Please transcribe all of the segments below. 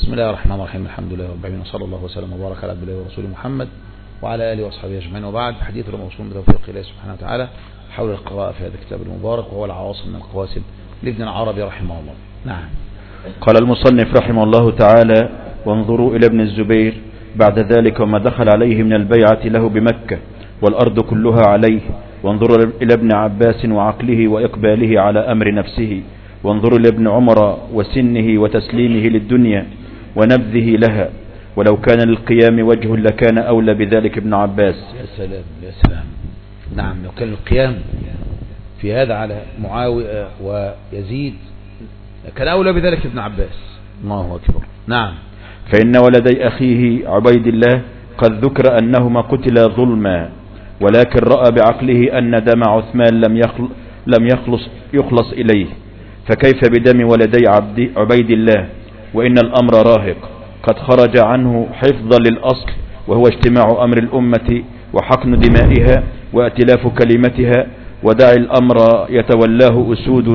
بسم الله الرحمن الرحيم. الحمد لله رب العالمين، وصلى الله وسلم وبارك على عبد الله ورسوله محمد وعلى آله وأصحابه أجمعين، وبعد. حديث الموصول بتوفيق الله سبحانه وتعالى حول القراءة في هذا الكتاب المبارك، وهو العواصم من القواسم لابن العربي رحمه الله. نعم. قال المصنف رحمه الله تعالى: وانظروا إلى ابن الزبير بعد ذلك وما دخل عليه من البيعة له بمكة والأرض كلها عليه، وانظروا إلى ابن عباس وعقله وإقباله على أمر نفسه، وانظروا إلى ابن عمر وسنه وتسليمه للدنيا ونبذه لها، ولو كان للقيام وجه لكان أولى بذلك ابن عباس. يا سلام يا سلام. نعم، لو كان القيام في هذا على معاوية ويزيد كان أولى بذلك ابن عباس. الله أكبر. نعم. فإن ولدي أخيه عبيد الله قد ذكر أنهما قتلا ظلما، ولكن رأى بعقله أن دم عثمان لم يخلص إليه، فكيف بدم ولدي عبيد الله، وإن الأمر راهق قد خرج عنه حفظا للأصل، وهو اجتماع أمر الأمة وحقن دمائها وائتلاف كلمتها، ودع الأمر يتولاه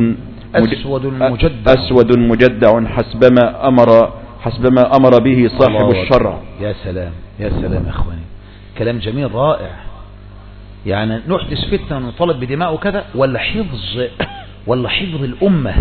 أسود مجدع حسبما أمر به صاحب الشرع. يا سلام يا سلام يا أخواني، كلام جميل رائع. يعني نحدث فتنة ونطالب بدماء وكذا، ولا حفظ الأمة،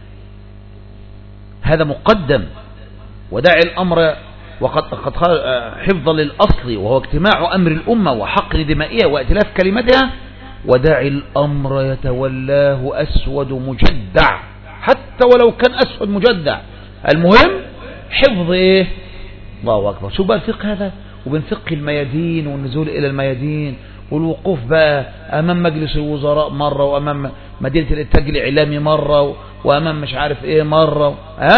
هذا مقدم. ودع الأمر وقد حفظا للأصل، وهو اجتماع أمر الأمة وحقن دمائها وائتلاف كلمتها، ودع الأمر يتولاه أسود مجدع، حتى ولو كان أسود مجدع، المهم حفظ إيه؟ الله أكبر. شو بقى الفقه هذا؟ وبين فقه الميادين والنزول إلى الميادين والوقوف بقى أمام مجلس الوزراء مرة، وأمام مدينة الإنتاج الإعلامي مرة، وأمام مش عارف إيه مرة،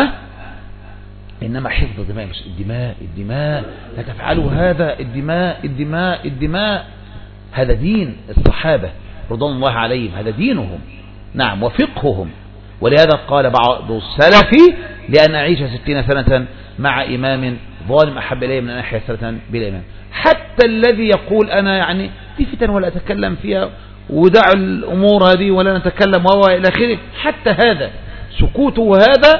إنما حفظ الدماء لا تفعلوا هذا. الدماء هذا دين الصحابة رضوان الله عليهم، هذا دينهم. نعم، وفقههم. ولهذا قال بعض السلف: لأن أعيش 60 سنة مع إمام ظالم أحب إلي من أن أحيا سنة بلا إمام. حتى الذي يقول أنا يعني في فتن ولا أتكلم فيها، ودع الأمور هذه ولا نتكلم وهو إلى آخره، حتى هذا سكوته هذا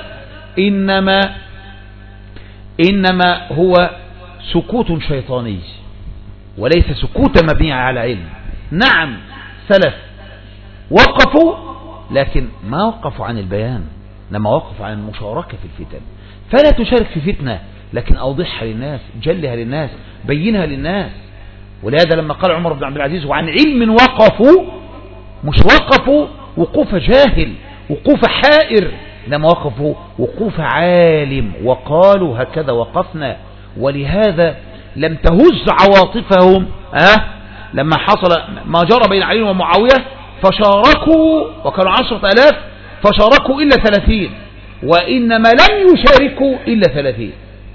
إنما هو سكوت شيطاني، وليس سكوتا مبنيا على علم. نعم، سلف وقفوا، لكن ما وقفوا عن البيان، لما وقفوا عن المشاركة في الفتن. فلا تشارك في فتنة، لكن أوضحها للناس، جلها للناس، بينها للناس. ولهذا لما قال عمر بن عبد العزيز: وعن علم وقفوا، مش وقفوا وقوف جاهل، وقوف حائر، لما وقفوا وقوف عالم، وقالوا هكذا وقفنا. ولهذا لم تهز عواطفهم لما حصل ما جرى بين علي ومعاوية، فشاركوا، وكانوا 10,000 فشاركوا إلا 30، وإنما لم يشاركوا إلا 30،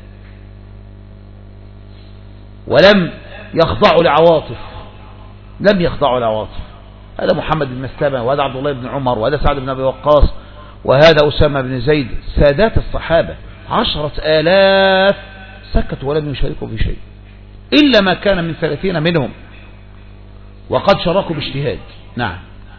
ولم يخضعوا لعواطف، لم يخضعوا لعواطف. هذا محمد بن مسلمة، وهذا عبد الله بن عمر، وهذا سعد بن أبي وقاص، وهذا أسامة بن زيد، سادات الصحابة 10,000 سكتوا ولم يشاركوا في شيء، إلا ما كان من 30 منهم، وقد شاركوا باجتهاد. نعم.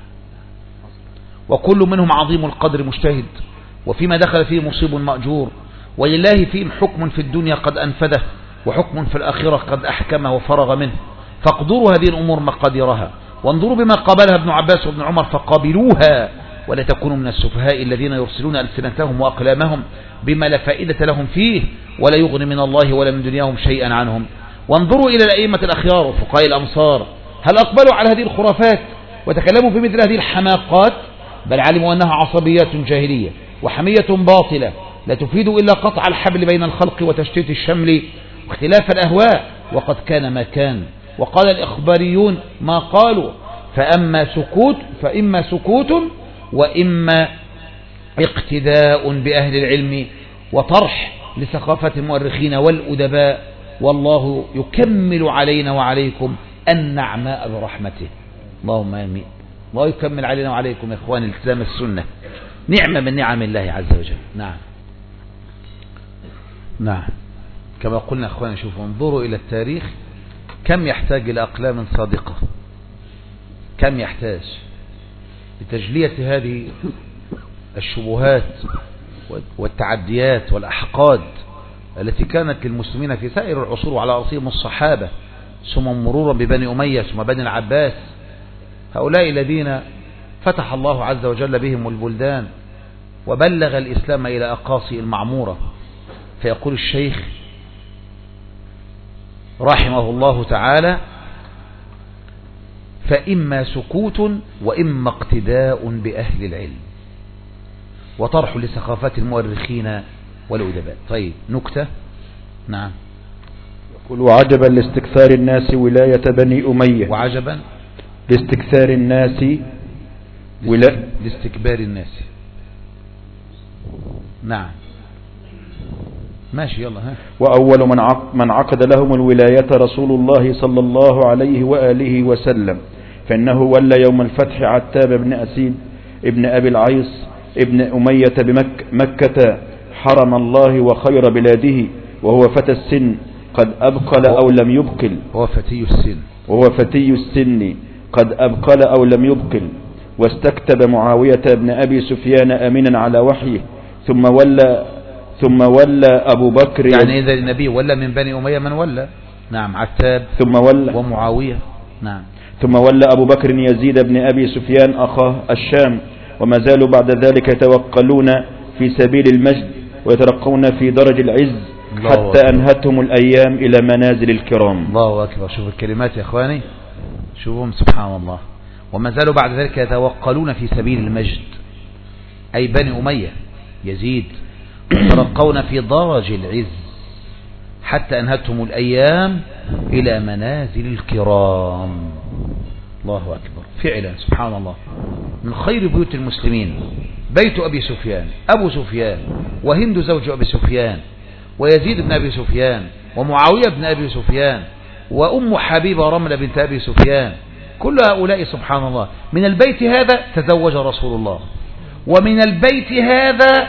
وكل منهم عظيم القدر مجتهد، وفيما دخل فيه مصيب مأجور، ولله فيهم حكم في الدنيا قد أنفذه، وحكم في الآخرة قد أحكمه وفرغ منه، فاقدروا هذه الأمور مقاديرها، وانظروا بما قابلها ابن عباس وابن عمر فقابلوها، ولا تكونوا من السفهاء الذين يرسلون ألسنتهم وأقلامهم بما لا فائدة لهم فيه، ولا يغني من الله ولا من دنياهم شيئا عنهم. وانظروا إلى الأئمة الأخيار وفقهاء الأمصار، هل أقبلوا على هذه الخرافات وتكلموا في مثل هذه الحماقات؟ بل علموا أنها عصبيات جاهلية وحمية باطلة لا تفيد إلا قطع الحبل بين الخلق وتشتيت الشمل واختلاف الأهواء، وقد كان ما كان. وقال الإخباريون ما قالوا، فإما سكوت وإما اقتداء بأهل العلم وطرح لثقافة المؤرخين والأدباء، والله يكمل علينا وعليكم النعماء برحمته. اللهم آمين. الله يكمل علينا وعليكم يا إخواني التزام السنة، نعمة من نعم الله عز وجل. نعم كما قلنا أخواني، شوفوا انظروا إلى التاريخ، كم يحتاج إلى أقلام صادقة، كم يحتاج لتجلية هذه الشبهات والتعديات والأحقاد التي كانت للمسلمين في سائر العصور وعلى رأسهم الصحابة، ثم مرورا ببني أمية ثم بني العباس، هؤلاء الذين فتح الله عز وجل بهم البلدان وبلغ الإسلام إلى أقاصي المعمورة. فيقول الشيخ رحمه الله تعالى: فإما سكوت وإما اقتداء بأهل العلم وطرح لسخافات المؤرخين والأدباء. طيب نكتة. نعم. يقول: وعجبا لاستكثار الناس ولاية بني أمية. وعجبا لاستكثار الناس لاستكبار الناس. نعم ماشي يلا ها. وأول من عقد لهم الولاية رسول الله صلى الله عليه وآله وسلم، فإنه ولى يوم الفتح عتاب بن أسيد ابن أبي العيص ابن أمية بمكة حرم الله وخير بلاده، وهو فتى السن قد أبقل أو لم يبقل. وهو فتي السن قد أبقل أو لم يبقل. واستكتب معاوية بن أبي سفيان أمينا على وحيه، ثم ولى أبو بكر. يعني إذا النبي ولى من بني أمية من ولى. نعم عتاب ثم ولى ومعاوية. نعم. ثم ولى أبو بكر يزيد بن أبي سفيان أخاه الشام، وما زالوا بعد ذلك يتوقلون في سبيل المجد ويترقون في درج العز حتى أنهتهم الأيام إلى منازل الكرام. الله أكبر. شوف الكلمات يا أخواني، شوفهم سبحان الله. وما زالوا بعد ذلك يتوقلون في سبيل المجد، أي بني أمية يزيد، يترقون في درج العز حتى أنهتهم الأيام إلى منازل الكرام. الله أكبر. فعلا سبحان الله، من خير بيوت المسلمين بيت أبي سفيان، أبو سفيان وهند زوج أبي سفيان ويزيد بن أبي سفيان ومعاوية بن أبي سفيان وأم حبيبة رملة بنت أبي سفيان، كل هؤلاء سبحان الله من البيت هذا تزوج رسول الله، ومن البيت هذا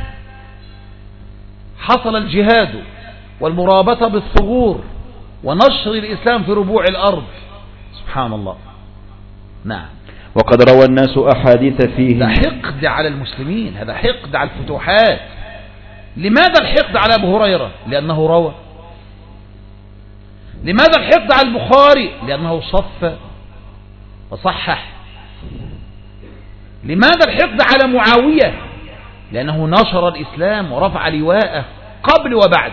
حصل الجهاد والمرابطة بالثغور ونشر الإسلام في ربوع الأرض. سبحان الله. نعم. وقد روى الناس أحاديث فيه. هذا حقد على المسلمين، هذا حقد على الفتوحات. لماذا الحقد على أبو هريرة؟ لأنه روى. لماذا الحقد على البخاري؟ لأنه صف وصحح. لماذا الحقد على معاوية؟ لأنه نشر الإسلام ورفع لواءه قبل وبعد.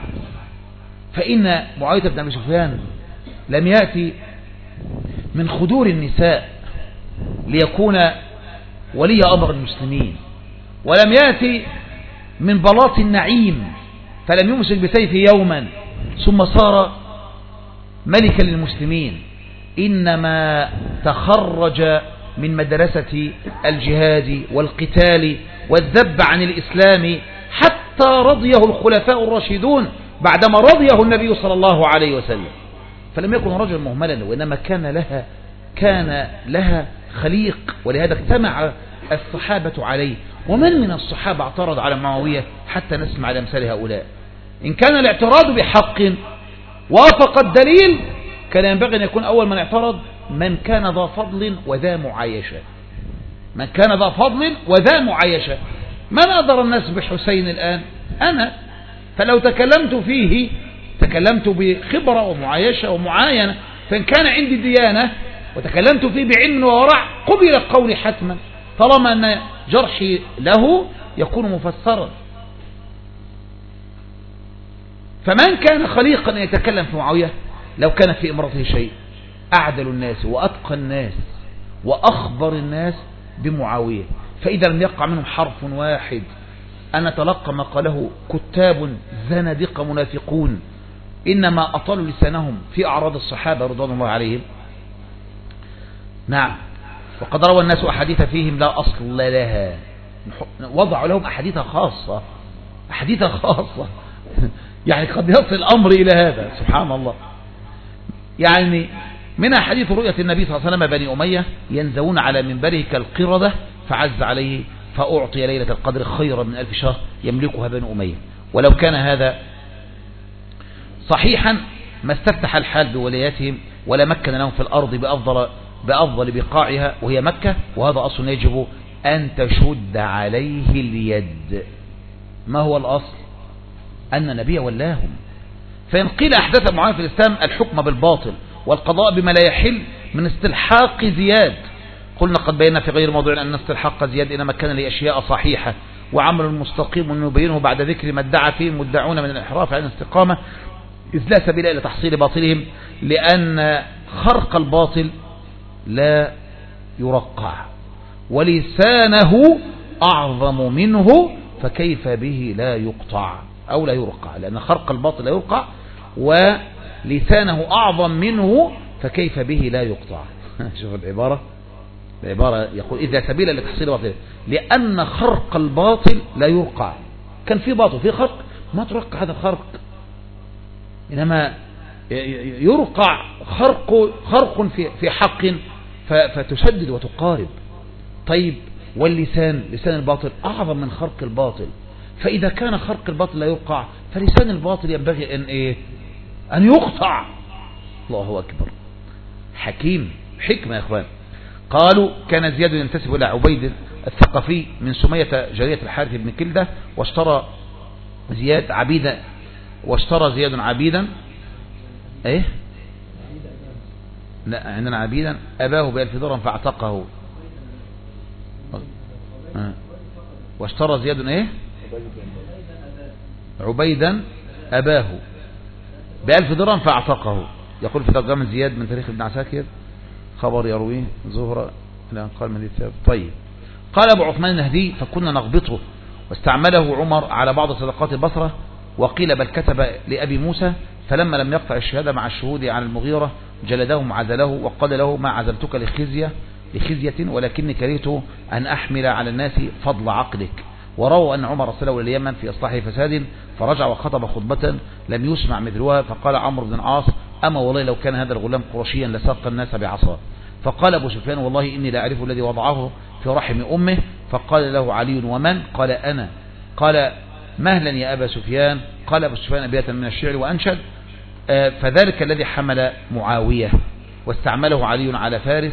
فإن معاوية بن أبي سفيان لم يأتي من خدور النساء ليكون ولي أمر المسلمين، ولم يأتي من بلاط النعيم فلم يمسك بسيفه يوما ثم صار ملكا للمسلمين، إنما تخرج من مدرسة الجهاد والقتال والذب عن الإسلام حتى رضيه الخلفاء الراشدون بعدما رضيه النبي صلى الله عليه وسلم. فلم يكن رجل مهملا، وإنما كان لها خليق، ولهذا اجتمع الصحابة عليه. ومن من الصحابة اعترض على معاوية حتى نسمع الأمثال هؤلاء؟ إن كان الاعتراض بحق وافق الدليل كان ينبغي أن يكون أول من اعترض من كان ذا فضل وذا معايشة. من كان ذا فضل وذا معايشة. من أضر الناس بحسين الآن؟ أنا. فلو تكلمت فيه تكلمت بخبرة ومعايشة ومعاينة، فإن كان عندي ديانة وتكلمت فيه بعلم وورع قبل قولي حتما، طالما أن جرحي له يكون مفسرا. فمن كان خليقا يتكلم في معاوية لو كان في امرته شيء؟ أعدل الناس وأتقى الناس وأخبر الناس بمعاوية. فإذا لم يقع منهم حرف واحد أن نتلقى ما قاله كتاب زنادقة منافقون إنما أطالوا لسانهم في أعراض الصحابة رضوان الله عليهم. نعم. وقد روى الناس أحاديث فيهم لا أصل لها، وضعوا لهم أحاديث خاصة، أحاديث خاصة. يعني قد يصل الأمر إلى هذا سبحان الله. يعني من حديث رؤية النبي صلى الله عليه وسلم بني أمية ينزون على منبره كالقردة فعز عليه فأعطي ليلة القدر خيرا من 1000 شهر يملكها بني أمية. ولو كان هذا صحيحا ما استفتح الحال بولاياتهم ولا مكن لهم في الأرض بأفضل بقاعها وهي مكة، وهذا أصل يجب أن تشد عليه اليد. ما هو الأصل؟ أن النبي ولاهم. فإن قيل أحدث معاوية في الإسلام الحكم بالباطل والقضاء بما لا يحل من استلحاق زياد، قلنا قد بينا في غير موضوع أن استلحاق زياد إنما كان لأشياء صحيحة وعمل مستقيم يبينه بعد ذكر ما ادعى فيه المدعون من الانحراف عن الاستقامة، إذ لا سبيل إلى تحصيل باطلهم، لأن خرق الباطل لا يرقع ولسانه أعظم منه فكيف به لا يقطع أو لا يرقع، لأن خرق الباطل لا يرقع ولسانه أعظم منه فكيف به لا يقطع. شوف العبارة يقول إذا سبيل لتحصيل باطل، لأن خرق الباطل لا يرقع. كان في باطل في خرق ما ترقع هذا الخرق، إنما يرقع خرق في حق فتشدد وتقارب. طيب واللسان، لسان الباطل أعظم من خرق الباطل، فإذا كان خرق الباطل لا يرقع فلسان الباطل ينبغي أن يقطع. الله أكبر، حكيم، حكمة يا إخوان. قالوا كان زياد ينتسب إلى عبيد الثقفي من سمية جارية الحارث بن كلدة، واشترى زياد عبيدا ايه لا عندنا عبيدا أباه ب1000 درهم فاعتقه. واشترى زياد ايه عبيدا أباه ب1000 درهم فاعتقه. يقول في ترجمة زياد من تاريخ ابن عساكر خبر يرويه زهرة الآن قال من الثابت. طيب قال أبو عثمان النهدي فكنا نغبطه واستعمله عمر على بعض صدقات البصرة، وقيل بل كتب لأبي موسى فلما لم يقطع الشهادة مع الشهود عن المغيرة جلده وعزله وقال له ما عزلتك لخزية ولكني كرهت أن أحمل على الناس فضل عقلك. وروى أن عمر أرسله إلى اليمن في إصلاح فساد فرجع وخطب خطبة لم يسمع مثلها، فقال عمرو بن العاص أما والله لو كان هذا الغلام قرشيا لساق الناس بعصاه. فقال أبو سفيان والله إني لا أعرف الذي وضعه في رحم أمه. فقال له علي ومن؟ قال أنا. قال مهلا يا أبا سفيان. قال أبو سفيان أبياتا من الشعر وأنشد فذلك الذي حمل معاوية واستعمله علي على فارس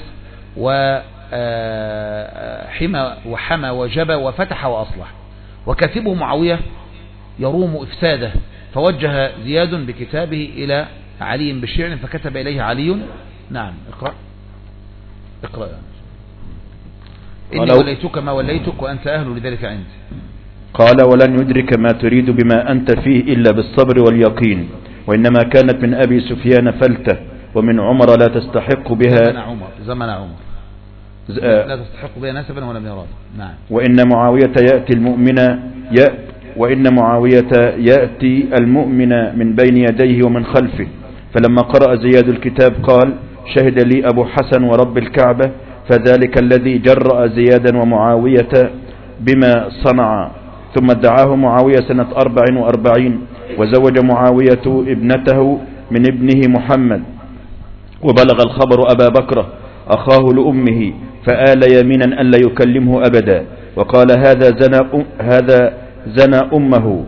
وحمى وجبى وفتح وأصلح، وكاتبه معاوية يروم إفساده، فوجه زياد بكتابه إلى علي بالشعر فكتب إليه علي. نعم اقرأ إني وليتك ما وليتك وأنت أهل لذلك عندي. قال ولن يدرك ما تريد بما أنت فيه إلا بالصبر واليقين، وإنما كانت من أبي سفيان فلتة ومن عمر لا تستحق بها زمن عمر لا تستحق بها نسبا ولم يراد. نعم. وإن معاوية يأتي المؤمن من بين يديه ومن خلفه. فلما قرأ زياد الكتاب قال شهد لي أبو حسن ورب الكعبة فذلك الذي جرأ زيادا ومعاوية بما صنع. ثم ادعاه معاوية سنة 44 وزوج معاوية ابنته من ابنه محمد، وبلغ الخبر أبا بكر أخاه لأمه فآل يمينا أن لا يكلمه أبدا، وقال هذا زن أمه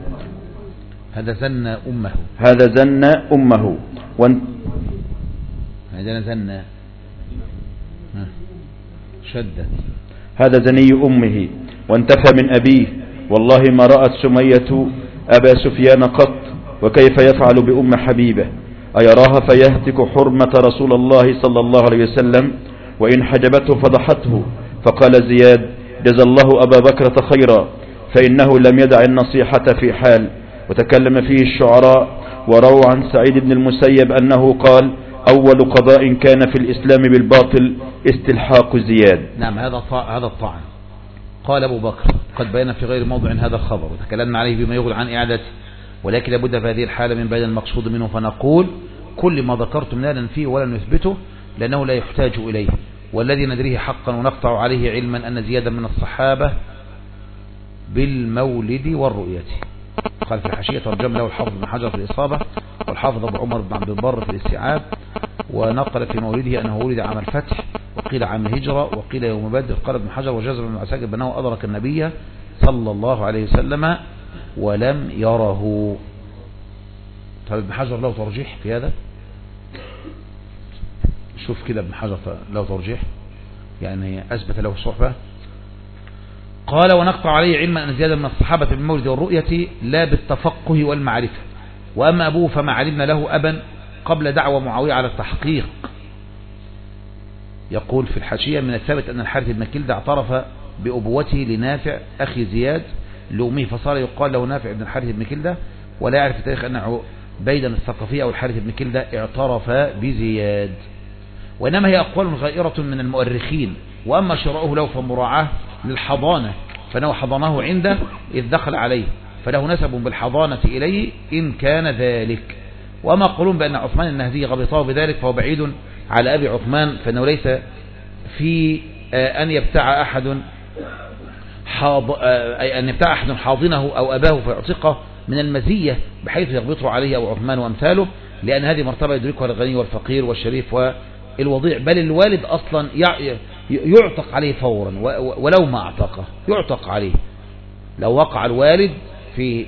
هذا زني أمه وانتفى من أبيه. والله ما رأت سمية أبا سفيان قط، وكيف يفعل بأم حبيبة أيراها فيهتك حرمة رسول الله صلى الله عليه وسلم، وإن حجبته فضحته. فقال زياد جزى الله أبا بكرة خيرا فإنه لم يدع النصيحة في حال. وتكلم فيه الشعراء وروى عن سعيد بن المسيب أنه قال أول قضاء كان في الإسلام بالباطل استلحاق زياد. نعم هذا الطعن. قال أبو بكر قد بين في غير موضع هذا الخبر وتكلمنا عليه بما يغني عن إعادته، ولكن لابد في هذه الحالة من بين المقصود منه، فنقول كل ما ذكرتم لا ننفيه ولا نثبته لأنه لا يحتاج إليه، والذي ندريه حقا ونقطع عليه علما أن زيادا من الصحابة بالمولد والرؤية. قال في الحاشية ترجم له الحافظ بن حجر في الإصابة والحافظ أبو عمر بن عبد البر في الاستيعاب، ونقل في مولده أنه ولد عام الفتح وقيل عام الهجرة وقيل يوم بدر. قال ابن حجر وجزر بن عساكر بأنه أدرك النبي صلى الله عليه وسلم ولم يره. طيب ابن حجر له ترجيح في هذا؟ شوف كده ابن حجر له ترجيح يعني أثبت له صحبة. قال ونقطع عليه علما أن زيادة من الصحابة بالمولد والرؤية لا بالتفقه والمعرفة. وأما أبوه فما علمنا له أبا قبل دعوة معاوية على التحقيق. يقول في الحاشية من الثابت أن الحارث بن كلدة اعترف بأبوته لنافع أخي زياد لأمه، فصار يقال له نافع بن الحارث بن كلدة، ولا يعرف التاريخ أن عبيدا الثقفي أو الحارث بن كلدة اعترف بزياد. وإنما هي أقوال غائرة من المؤرخين. وأما شرعه له فمراعاه للحضانة، فإنه حضنه عنده إذ دخل عليه، فله نسب بالحضانة إليه إن كان ذلك. وأما قولون بأن عثمان النهدي غبطه بذلك فهو بعيد على أبي عثمان، فإنه ليس في أن يبتاع أحد حاضنه أو أباه فيعتقه من المزية بحيث يغبطه عليه أو عثمان وأمثاله، لأن هذه مرتبة يدركها الغني والفقير والشريف والوضيع، بل الوالد أصلا يعتق عليه فورا ولو ما اعتقه يعتق عليه. لو وقع الوالد في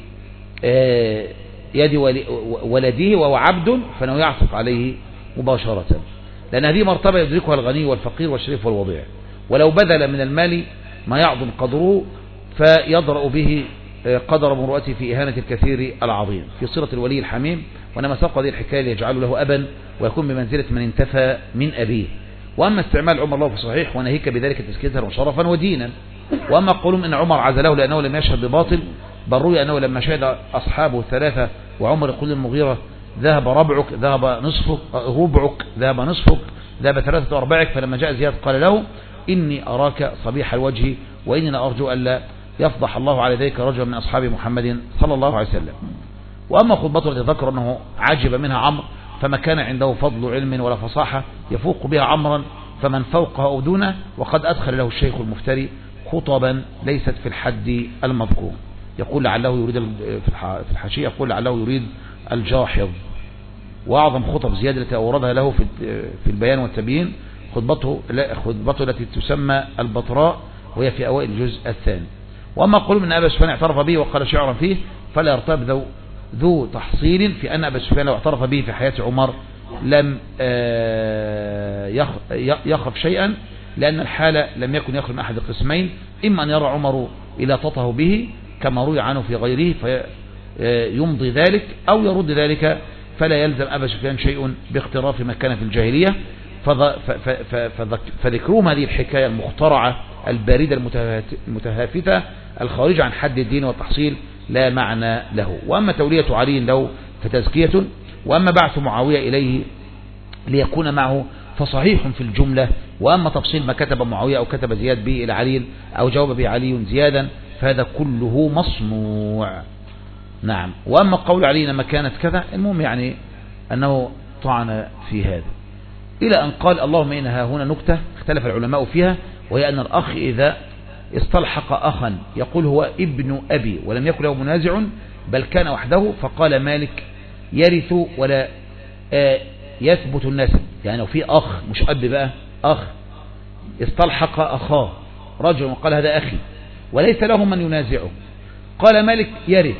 يد ولده وهو عبد فإنه يعتق عليه مباشرة، لأن هذه مرتبة يدركها الغني والفقير والشريف والوضيع. ولو بذل من المال ما يعظم قدره فيضرأ به قدر مروءته في إهانة الكثير العظيم في صلة الولي الحميم. وإنما ساق هذه الحكاية ليجعل له أبا ويكون بمنزلة من انتفى من أبيه. وأما استعمال عمر له فصحيح ونهيك بذلك تزكية وشرفا ودينا. وأما قولهم إن عمر عزله لأنه لم يشهد بباطل، بل روي أنه لما شهد أصحابه الثلاثة وعمر يقول المغيرة ذهب ربعك ذهب نصفك ربعك ذهب نصفك ذهب ثلاثة أرباعك، فلما جاء زياد قال له إني أراك صبيح الوجه وإني أرجو ألا يفضح الله على ذلك رجلا من أصحاب محمد صلى الله عليه وسلم. وأما خطبته التي ذكر أنه عجب منها عمرو، فما كان عنده فضل علم ولا فصاحة يفوق بها عمرا فمن فوقها أو دونه، وقد أدخل له الشيخ المفتري خطبا ليست في الحد المذكور. يقول لعله يريد في الحاشية يقول لعله يريد الجاحظ. وأعظم خطب زيادة التي أوردها له في البيان والتبيين خطبته التي تسمى البطراء، وهي في أوائل الجزء الثاني. وأما قولوا من أبا سفيان اعترف به وقال شعرا فيه، فلا يرتاب ذو تحصيل في أن أبا سفيان لو اعترف به في حياة عمر لم يخف شيئا، لأن الحالة لم يكن يخلو من أحد القسمين، إما أن يرى عمر إلى تطه به كما روي عنه في غيره فيمضي ذلك، أو يرد ذلك، فلا يلزم أبا سفيان شيء باختراف ما كان في الجاهلية. فذكرهم هذه الحكاية المخترعة الباردة المتهافتة الخارجة عن حد الدين والتحصيل لا معنى له. وأما تولية علي له فتزكية، وأما بعث معاوية إليه ليكون معه فصحيح في الجملة. وأما تفصيل ما كتب معاوية أو كتب زياد به إلى علي أو جاوب به علي زيادا فهذا كله مصنوع. نعم. وأما قول علي لما كانت كذا، المهم يعني أنه طعن في هذا إلى أن قال اللهم إنها هنا نكتة اختلف العلماء فيها، وهي أن الأخ إذا استلحق أخا يقول هو ابن أبي ولم يكن له منازع بل كان وحده، فقال مالك يرث ولا يثبت النسب. يعني لو في أخ مش أب بقى، أخ استلحق أخاه رجل وقال هذا أخي وليس له من ينازعه، قال مالك يرث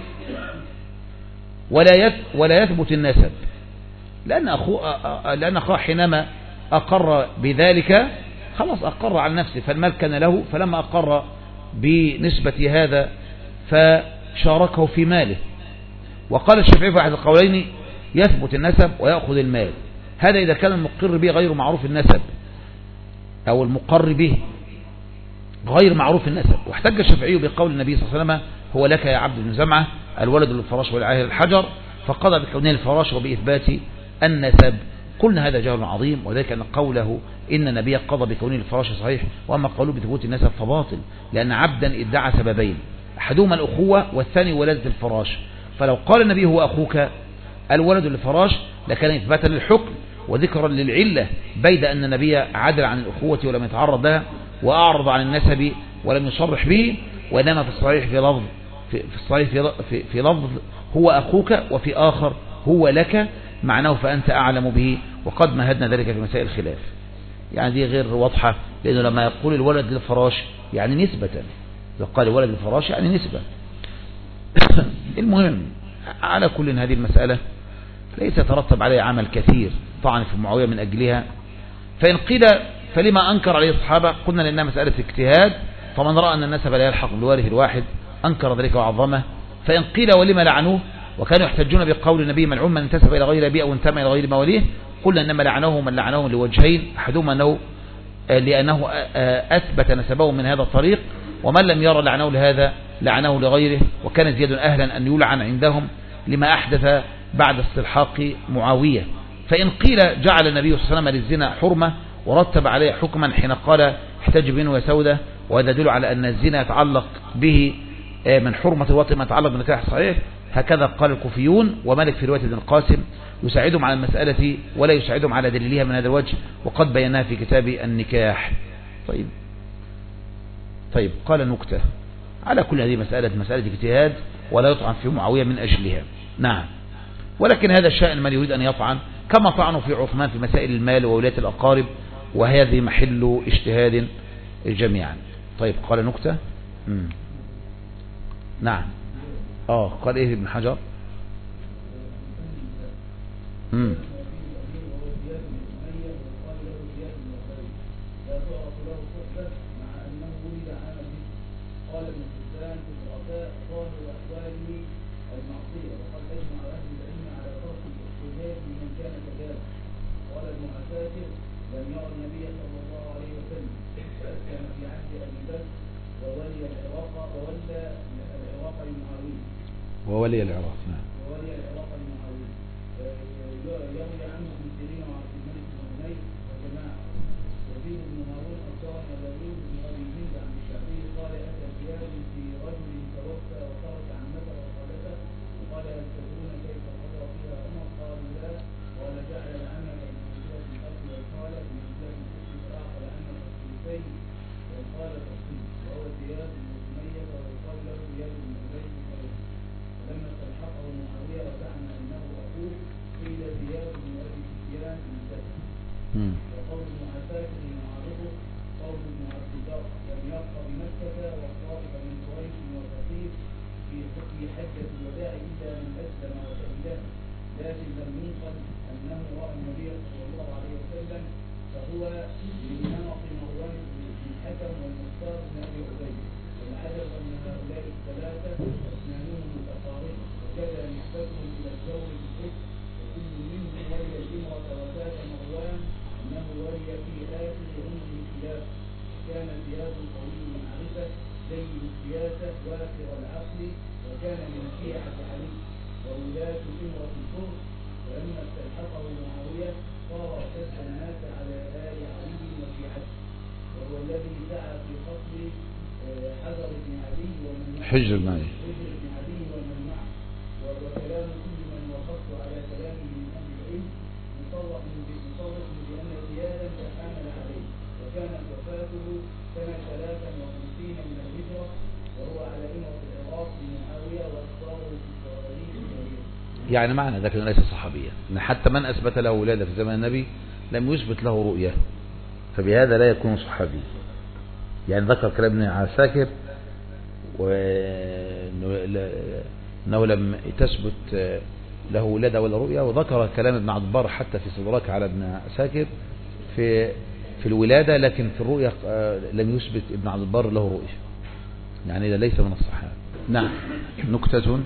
ولا يثبت النسب، لأن أخاه حينما أقر بذلك خلاص أقر على نفسه، فالمال كان له، فلما أقر بنسبة هذا فشاركه في ماله. وقال الشافعي في أحد القولين يثبت النسب ويأخذ المال، هذا إذا كان المقر به غير معروف النسب أو المقر به غير معروف النسب. واحتج الشافعي بقول النبي صلى الله عليه وسلم هو لك يا عبد بن زمعة الولد للفراش والعاهر الحجر، فقضى بكونه الفراش وبإثبات النسب. قلنا هذا جهل عظيم، وذلك أن قوله إن النبي قضى بكونه الفراش صحيح، وأما قوله بثبوت النسب فباطل، لأن عبدا ادعى سببين، أحدهما الأخوة والثاني ولادة الفراش. فلو قال النبي هو أخوك الولد للفراش لكان إثباتا للحكم وذكرا للعلة، بيد أن النبي عدل عن الأخوة ولم يتعرض لها وأعرض عن النسب ولم يصرح به. وإنما في الصحيح في لفظ هو أخوك، وفي آخر هو لك، معناه فأنت أعلم به، وقد مهدنا ذلك في مسائل الخلاف. يعني دي غير واضحة، لأنه لما يقول الولد للفراش يعني نسبة، إذا قال الولد للفراش يعني نسبة. المهم على كل هذه المسألة ليس ترتب عليه عمل كثير طعن في معاوية من أجلها. فإن قيل فلما أنكر عليه الصحابة، قلنا لأنها مسألة اجتهاد فمن رأى أن النسب لا يلحق بالوارث الواحد أنكر ذلك وعظمه. فإن قيل ولما لعنوه وكانوا يحتجون بقول النبي ملعون من انتسب إلى غير أبيه أو انتمى إلى غير مواليه، قلنا إنما لعنوه من لعنوه لوجهين، أحدهما لأنه أثبت نسبه من هذا الطريق، ومن لم يرى لعنه لهذا لعنه لغيره. وكان زياد أهلا أن يلعن عندهم لما أحدث بعد استلحاق معاوية. فإن قيل جعل النبي صلى الله عليه وسلم للزنا حرمة ورتب عليه حكما حين قال احتج بينه وسودة، وهذا يدل على أن الزنا يتعلق به من حرمة الوطن ما يتعلق بالنكاح الصحيح. هكذا قال الكوفيون، ومالك في رواية ابن القاسم يساعدهم على المسألة ولا يساعدهم على دليلها من هذا الوجه، وقد بيناها في كتاب النكاح. طيب قال نكتة على كل هذه مسألة اجتهاد ولا يطعن في معاوية من أجلها. نعم، ولكن هذا الشأن من يريد أن يطعن كما طعنوا في عثمان في مسائل المال وولاية الأقارب، وهذه محل اجتهاد جميعا. طيب قال نكتة. نعم. قال ايه ابن حجر؟ وولي العراق. نعم. وولي العراق المعاوية يروي عنه ابن سيرين وعبد الملك بن هنيف وجماعة. يزيد بن هارون أخبرنا داوود بن أبي هند عن الشعبي قال أتى زياد في رجل توفى وترك عمته وخالته وقال هل تدرون كيف قضى فيها عمر؟ قالوا لا. قال جعل العمة بمنزلة الأخ والخالة بمنزلة الأخت فأعطى العمة الثلثين والخالة الثلث، وهو زياد بن أمية ويقال له زياد بن أبي. لما استلحقه معاوية وزعم أنه أخوه قيل زياد بن أبي سفيان انتهى. وقول ابن عساكر معارضه قول ابن عبد البر لم يبق بمكة والطائف من قريش وثقيف في حكم حجة الوداع إلا من أسلم وشهده، لكن لم ينقل أنه رأى النبي صلى الله عليه وسلم، فهو من نمط مروان بن الحكم والمختار بن أبي عبيد. والعجب أن هؤلاء الثلاثة أسنانهم متقاربة وكذا نسبتهم إلى الجور بالكفر، وكل منهم ولي الإمرة وزاد مروان أنه ولي في آخر عمر الخلاف. كان زياد قوي المعرفة جيد السياسة وافر العقل، وكان من شيعة علي وولاة إمرة الفرس. ولما استلحقه معاوية صار أشد الناس على آل علي وشيعته، وهو الذي سعى في قتل حجر بن علي ومن معه. وكلام كل من وقفت على كلامه من أهل العلم مصرح بأن زيادا تحامل عليه، وكانت وفاته سنة 53 من الهجرة، وهو على إمرة العراق لمعاوية وأخباره في الصواريخ الكبيرة. يعني معنى ذلك ليس صحابيا، ان حتى من أثبت له ولادة في زمن النبي لم يثبت له رؤية، فبهذا لا يكون صحابي. يعني ذكر كلام ابن عساكر وأنه لم تثبت له ولادة ولا رؤية، وذكر كلام ابن عبد البر حتى في استدراك على ابن عساكر في الولادة، لكن في الرؤية لم يثبت ابن عبد البر له رؤية، يعني ده ليس من الصحابة. نعم. نكتة.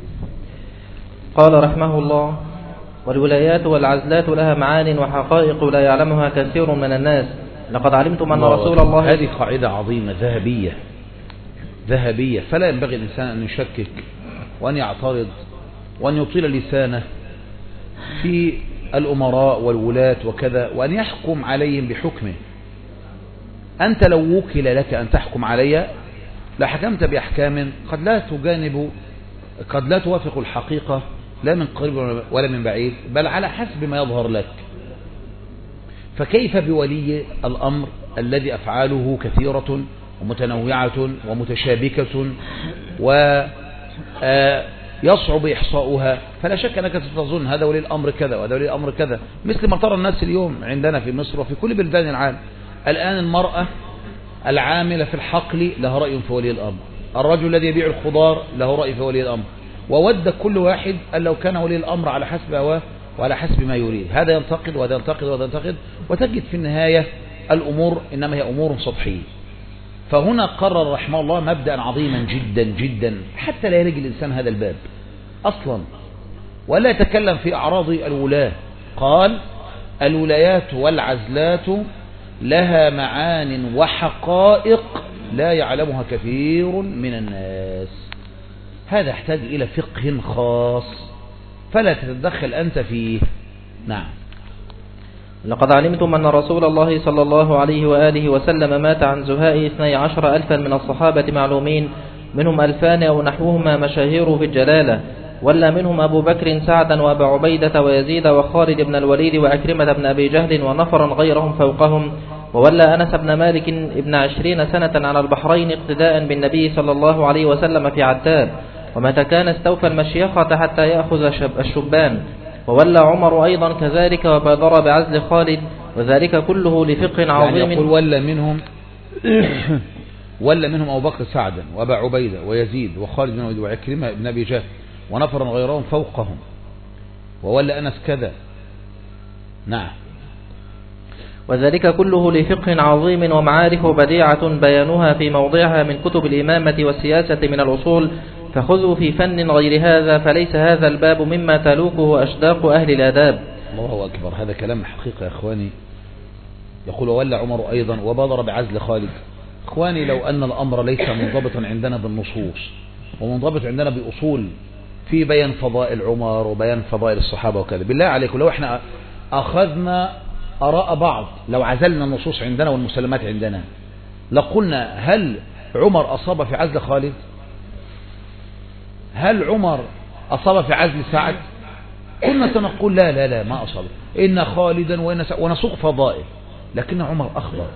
قال رحمه الله: والولايات والعزلات لها معان وحقائق لا يعلمها كثير من الناس. لقد علمتم أن رسول الله، هذه قاعدة عظيمة ذهبية، فلا ينبغي الإنسان أن يشكك وأن يعترض وأن يطيل لسانه في الأمراء والولاة وكذا، وأن يحكم عليهم بحكمه. أنت لو وكل لك أن تحكم علي لحكمت بأحكام قد لا توافق الحقيقة لا من قريب ولا من بعيد، بل على حسب ما يظهر لك. فكيف بولي الأمر الذي أفعاله كثيرة ومتنوعة ومتشابكة ويصعب إحصاؤها؟ فلا شك أنك ستظن هذا ولي الأمر كذا وهذا ولي الأمر كذا، مثل ما ترى الناس اليوم عندنا في مصر وفي كل بلدان العالم. الآن المرأة العاملة في الحقل لها رأي في ولي الأمر، الرجل الذي يبيع الخضار له رأي في ولي الأمر، وود كل واحد أن لو كان ولي الأمر على حسب هواه وعلى حسب ما يريد. هذا ينتقد وهذا ينتقد وهذا ينتقد، وتجد في النهاية الأمور إنما هي أمور سطحية. فهنا قرر رحمه الله مبدأ عظيما جدا جدا حتى لا يلج الإنسان هذا الباب أصلا ولا يتكلم في أعراض الولاة. قال الولايات والعزلات لها معان وحقائق لا يعلمها كثير من الناس. هذا يحتاج إلى فقه خاص فلا تتدخل أنت فيه. نعم. لقد علمتم أن رسول الله صلى الله عليه وآله وسلم مات عن زهاء 12,000 من الصحابة معلومين، منهم 2000 أو نحوهما مشاهير في الجلالة، ولا منهم أبو بكر سعدا وأبا عبيدة ويزيد وخالد بن الوليد وأكرمة بن أبي جهل ونفرا غيرهم فوقهم، وولى أنس بن مالك ابن 20 سنة على البحرين اقتداء بالنبي صلى الله عليه وسلم في عتاب، ومتى كان استوفى المشيخة حتى يأخذ الشبان، وولى عمر أيضا كذلك وبادر بعزل خالد، وذلك كله لفقه عظيم. يعني يقول ولا منهم أبو بكر سعدا وأبا عبيدة ويزيد وخالد بن الوليد وعكرمة بن أبي جهل ونفرا غيرهم فوقهم، وولى أنس كذا. نعم. وذلك كله لفقه عظيم ومعارف بديعة بيانها في موضعها من كتب الإمامة والسياسة من الأصول، فخذوا في فن غير هذا فليس هذا الباب مما تلوكه أشداق أهل الآداب. الله أكبر، هذا كلام حقيقة يا إخواني. يقول وولى عمر أيضا وبادر بعزل خالد. إخواني لو أن الأمر ليس منضبطا عندنا بالنصوص ومنضبط عندنا بأصول في بيان فضائل عمر وبيان فضائل الصحابة وكذا، بالله عليكم لو احنا أخذنا أراء بعض، لو عزلنا النصوص عندنا والمسلمات عندنا لقلنا هل عمر أصاب في عزل خالد؟ هل عمر أصاب في عزل سعد؟ كنا سنقول لا لا لا ما أصاب، إن خالدا ونسوق فضائل، لكن عمر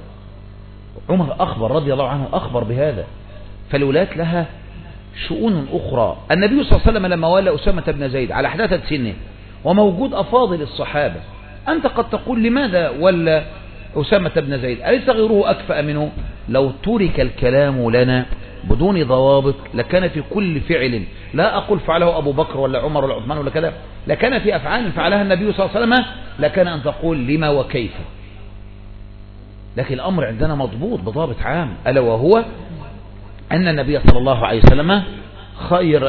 أخبر رضي الله عنه أخبر بهذا. فالولاة لها شؤون أخرى. النبي صلى الله عليه وسلم لما ولى أسامة بن زيد على 11 سنة وموجود أفاضل الصحابة، أنت قد تقول لماذا ولى أسامة بن زيد؟ أليس غيره أكفأ منه؟ لو ترك الكلام لنا بدون ضوابط لكان في كل فعل، لا أقول فعله أبو بكر ولا عمر ولا عثمان ولا كذا، لكان في أفعال فعلها النبي صلى الله عليه وسلم لكان أن تقول لما وكيف. لكن الأمر عندنا مضبوط بضابط عام، ألا وهو أن النبي صلى الله عليه وسلم خير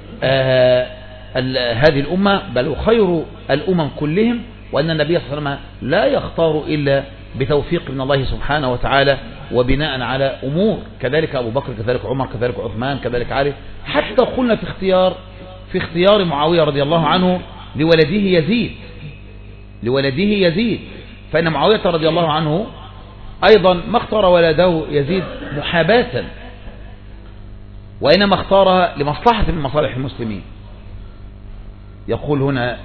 هذه الأمة، بل خير الأمم كلهم، وأن النبي صلى الله عليه وسلم لا يختار إلا بتوفيق من الله سبحانه وتعالى وبناء على أمور، كذلك أبو بكر كذلك عمر كذلك عثمان كذلك علي. حتى قلنا في اختيار معاوية رضي الله عنه لولده يزيد، فإن معاوية رضي الله عنه أيضا ما اختار ولده يزيد محاباة، وإنما اختارها لمصلحة من مصالح المسلمين. يقول هنا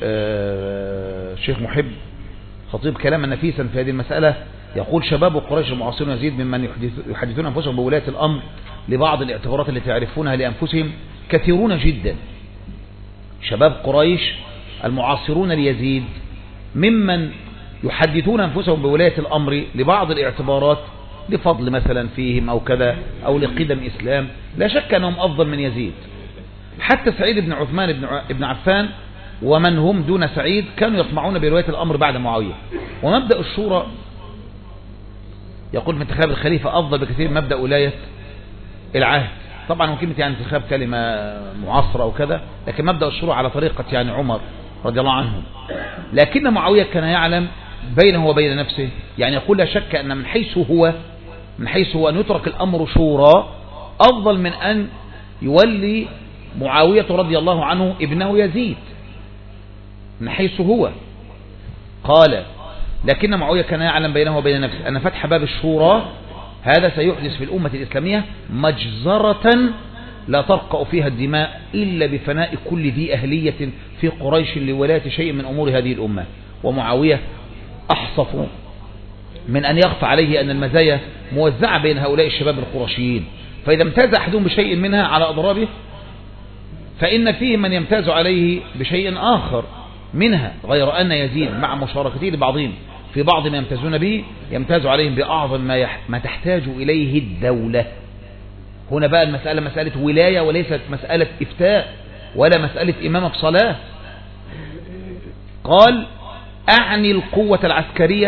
الشيخ محب خطيب كلاما نفيسا في هذه المسألة، يقول شباب قريش المعاصرون يزيد ممن يحدثون أنفسهم بولاية الأمر لبعض الاعتبارات التي يعرفونها لأنفسهم كثيرون جدا. شباب قريش المعاصرون ليزيد ممن يحدثون أنفسهم بولاية الأمر لبعض الاعتبارات، لفضل مثلا فيهم أو كذا أو لقدم إسلام، لا شك أنهم أفضل من يزيد. حتى سعيد بن عثمان بن عفان ومن هم دون سعيد كانوا يطمعون بولاية الأمر بعد معاوية. ومبدأ الشورى يقول في انتخاب الخليفة أفضل بكثير من مبدأ ولاية العهد. طبعا وكلمة يعني انتخاب كلمة معاصرة أو كذا، لكن مبدأ الشورى على طريقة يعني عمر رضي الله عنه. لكن معاوية كان يعلم بينه وبين نفسه، يعني يقول لا شك أن من حيث هو أن يترك الأمر شورى أفضل من أن يولي معاوية رضي الله عنه ابنه يزيد من حيث هو. قال لكن معاوية كان يعلم بينه وبين نفسه أن فتح باب الشورى هذا سيحدث في الأمة الإسلامية مجزرة لا ترقأ فيها الدماء إلا بفناء كل ذي أهلية في قريش لولاية شيء من أمور هذه الأمة. ومعاوية أحصف من أن يخفى عليه أن المزايا موزعة بين هؤلاء الشباب القرشيين، فإذا امتاز أحدهم بشيء منها على أضرابه فإن فيه من يمتاز عليه بشيء آخر منها، غير أن يزيد مع مشاركته لبعضهم في بعض ما يمتازون به يمتاز عليهم بأعظم ما تحتاج إليه الدولة. هنا بقى المسألة مسألة ولاية وليست مسألة إفتاء ولا مسألة إمامة بصلاة. قال أعني القوة العسكرية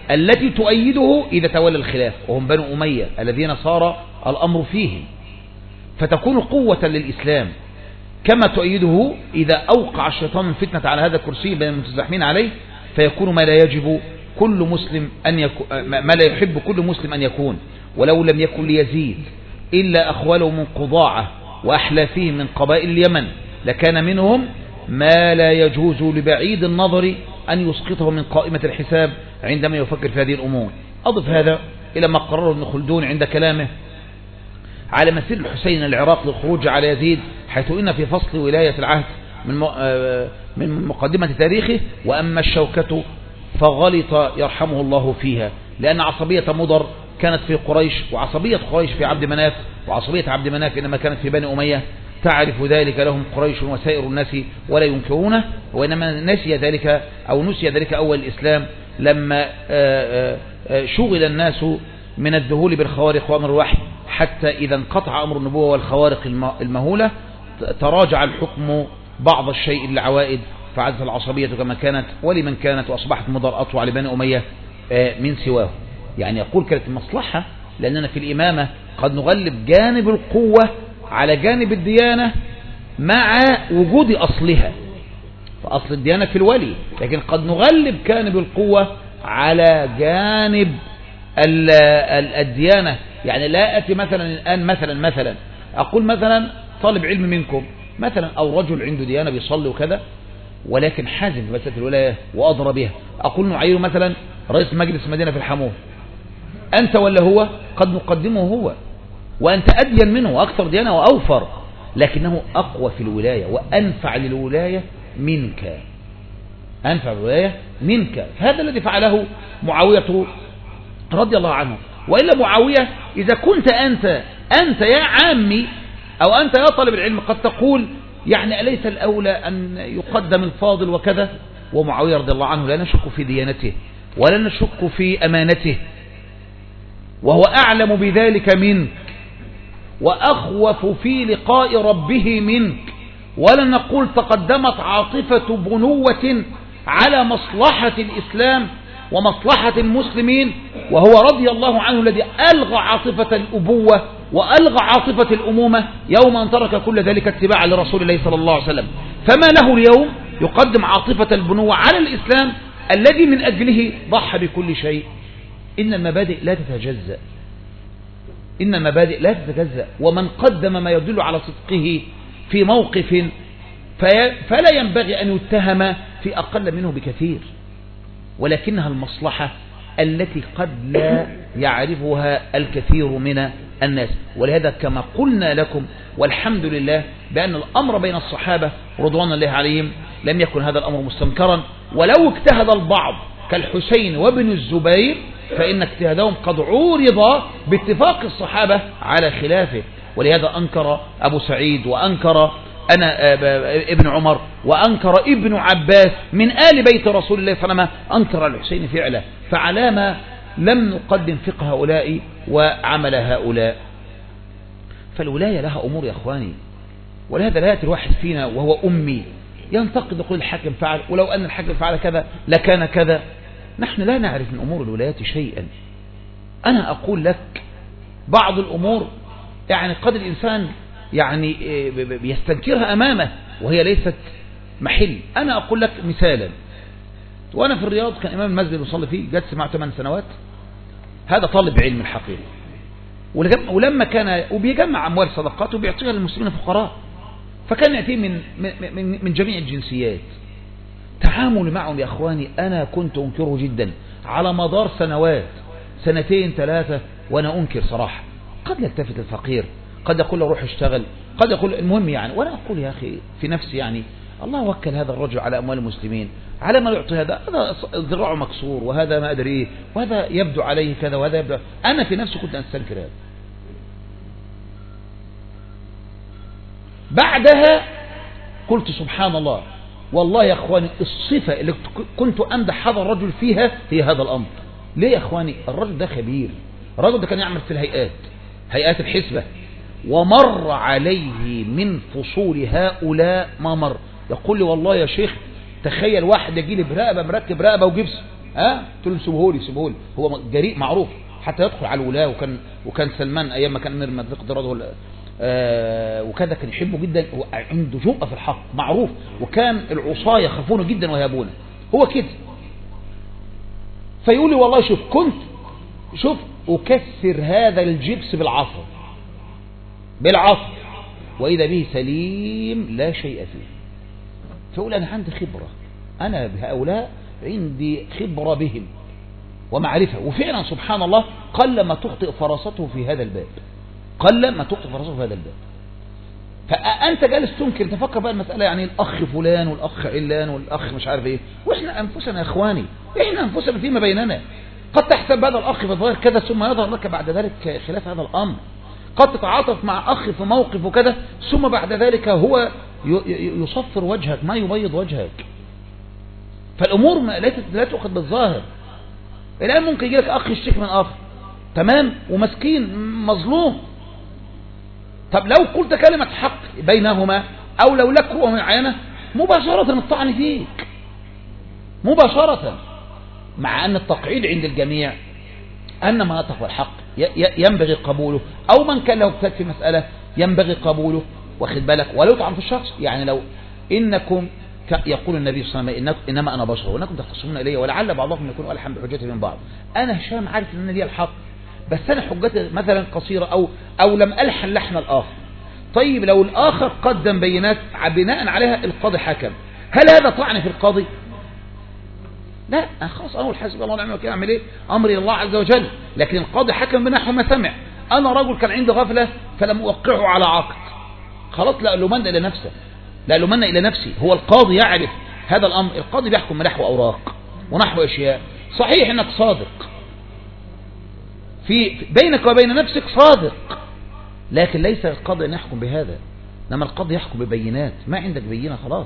التي تؤيده إذا تولى الخلاف، وهم بنو أمية الذين صار الأمر فيهم، فتكون قوة للإسلام كما تؤيده إذا أوقع الشيطان الفتنة على هذا الكرسي بين المتزاحمين عليه، فيكون ما لا يجب كل مسلم أن يكون، ما لا يحب كل مسلم أن يكون. ولو لم يكن ليزيد إلا أخواله من قضاعة وأحلافهم من قبائل اليمن لكان منهم ما لا يجوز لبعيد النظر أن يسقطه من قائمة الحساب عندما يفكر في هذه الأمور. أضف هذا إلى ما قرره ابن خلدون عند كلامه على مسير الحسين العراق للخروج على يزيد، حيث إن في فصل ولاية العهد من مقدمة تاريخه: وأما الشوكة فغلط يرحمه الله فيها، لأن عصبية مضر كانت في قريش، وعصبية قريش في عبد مناف، وعصبية عبد مناف إنما كانت في بني أمية، تعرف ذلك لهم قريش وسائر الناس ولا ينكرونه، وإنما نسي ذلك أو نسي ذلك أول الإسلام لما شغل الناس من الذهول بالخوارق وأمر الوحي، حتى إذا انقطع أمر النبوة والخوارق المهولة تراجع الحكم بعض الشيء للعوائد، فعزت العصبية كما كانت ولمن كانت، وأصبحت مضر أطوع لبني أمية من سواه. يعني يقول كانت المصلحة لأننا في الإمامة قد نغلب جانب القوة على جانب الديانة مع وجود أصلها، فأصل الديانة في الولي، لكن قد نغلب جانب القوة على جانب الديانة. يعني لا أتي مثلا الآن مثلا أقول مثلا طالب علم منكم مثلا أو رجل عنده ديانة بيصلي وكذا ولكن حازم في مسألة الولاية وأضرى بها، أقول نعينه مثلا رئيس مجلس مدينة في الحمول، أنت ولا هو؟ قد نقدمه هو، وأنت أدين منه وأكثر ديانة وأوفر، لكنه أقوى في الولاية وأنفع للولاية منك، أنفع الولاية منك. هذا الذي فعله معاوية رضي الله عنه. وإلا معاوية إذا كنت أنت يا عامي أو أنت يا طالب العلم قد تقول يعني أليس الأولى أن يقدم الفاضل وكذا، ومعاوية رضي الله عنه لا نشك في ديانته ولا نشك في أمانته، وهو أعلم بذلك منك وأخوف في لقاء ربه منك، ولا نقول تقدمت عاطفة بنوة على مصلحة الإسلام ومصلحة المسلمين، وهو رضي الله عنه الذي ألغى عاطفة الأبوة وألغى عاطفة الأمومة يوم أن ترك كل ذلك اتباعا لرسول الله صلى الله عليه وسلم. فما له اليوم يقدم عاطفة البنوة على الإسلام الذي من أجله ضحى بكل شيء. إن المبادئ لا تتجزأ، إن المبادئ لا تتجزأ، ومن قدم ما يدل على صدقه في موقف فلا ينبغي أن يتهم في أقل منه بكثير، ولكنها المصلحة التي قد لا يعرفها الكثير من الناس. ولهذا كما قلنا لكم والحمد لله بأن الأمر بين الصحابة رضوان الله عليهم لم يكن هذا الأمر مستنكرا، ولو اجتهد البعض كالحسين وابن الزبير فإن اجتهادهم قد عورض باتفاق الصحابة على خلافه. ولهذا أنكر أبو سعيد وأنكر ابن عمر وأنكر ابن عباس من آل بيت رسول الله صلى الله عليه وسلم أنكر الحسين فعله، فعلامة لم نقدم فقه هؤلاء وعمل هؤلاء. فالولاية لها أمور يا أخواني، ولهذا لا يأتي الواحد فينا وهو أمي ينتقد يقول الحاكم فعل، ولو أن الحاكم فعل كذا لكان كذا. نحن لا نعرف من أمور الولايات شيئا. أنا أقول لك بعض الأمور يعني قد الإنسان يعني يستنكرها أمامه وهي ليست محل. أنا أقول لك مثالا، وأنا في الرياض كان إمام المسجد يصلي فيه، جلس معه 8 سنوات، هذا طالب علم الحقيقة، ولما كان وبيجمع أموال صدقات وبيعطيها للمسلمين الفقراء، فكان يأتي من جميع الجنسيات. تعامل معهم يا أخواني أنا كنت أنكره جدا على مدار سنوات، 2 3 وأنا أنكر صراحة. قد يلتفت الفقير، قد يقول له روح اشتغل، قد يقول المهم يعني، وأنا أقول يا أخي في نفسي يعني الله وكل هذا الرجل على أموال المسلمين، على ما يعطي هذا ذراعه مكسور، وهذا ما أدري إيه، وهذا يبدو عليه كذا، وهذا يبدو. أنا في نفسي كنت أستنكر هذا. بعدها قلت سبحان الله، والله يا أخواني الصفة اللي كنت أمدح هذا الرجل فيها هي هذا الأمر. ليه يا أخواني؟ الرجل ده خبير، الرجل ده كان يعمل في هيئات الحسبة، ومر عليه من فصول هؤلاء ما مر. يقول لي والله يا شيخ تخيل واحد يجي لي برقبة مركب رقبة وجبس قلت له سيبهولي هو جريء معروف حتى يدخل على الولاة، وكان سلمان ايام ما كان امير المملكه الرضا وكذا كان يحبه جدا، عنده جرأة في الحق معروف، وكان العصاة يخافونه جدا ويهابونه، هو كده. فيقول لي والله شوف أكسر هذا الجبس بالعصا وإذا به سليم لا شيء فيه. فيقول أنا عندي خبرة، أنا بهؤلاء عندي خبرة بهم ومعرفة. وفعلا سبحان الله قل ما تخطئ فراسته في هذا الباب، فأنت جالس تنكر، تفكر بقى المسألة يعني الأخ فلان والأخ علان والأخ مش عارف إيه، وإحنا أنفسنا يا إخواني، إحنا أنفسنا فيما بيننا قد تحسب هذا الأخ في الظاهر كذا ثم يظهر لك بعد ذلك خلاف هذا الأمر. قد تتعاطف مع أخ في موقف وكذا ثم بعد ذلك هو يصفر وجهك ما يبيض وجهك. فالأمور لا تؤخذ بالظاهر. الآن ممكن يجي لك أخ يشتكي من أخ تمام ومسكين مظلوم، طب لو قلت كلمة حق بينهما أو لو لك رؤى معينة مباشرة الطعن فيك مباشرة، مع أن التقعيد عند الجميع أن ما نطق الحق ينبغي قبوله، أو من كان له اجتهاد في مسألة ينبغي قبوله، واخد بالك، ولو طعن في الشخص. يعني لو إنكم يقول النبي صلى الله عليه وسلم إنما أنا بشر وإنكم تختصمون إلي ولعل بعضكم يكون ألحن بحجتي من بعض. أنا هشام عارف أن لي الحق، بس أنا حجتي مثلا قصيرة أو لم ألحن لحن الآخر. طيب لو الآخر قدم بينات بناء عليها القاضي حكم، هل هذا طعن في القاضي؟ لا، خلاص أنا الحسب الله ونعم الوكيل، أعمل إيه؟ أمري الله عز وجل. لكن القاضي حكم بنحو ما سمع. أنا رجل كان عندي غفلة فلم أوقعه على عقد، خلاص لا ألومن إلى نفسه، لا ألومن إلى نفسي. هو القاضي يعرف هذا الأمر، القاضي بيحكم بنحو أوراق ونحو أشياء. صحيح أنك صادق في بينك وبين نفسك صادق، لكن ليس القاضي أن يحكم بهذا، لما القاضي يحكم ببينات. ما عندك بينة خلاص،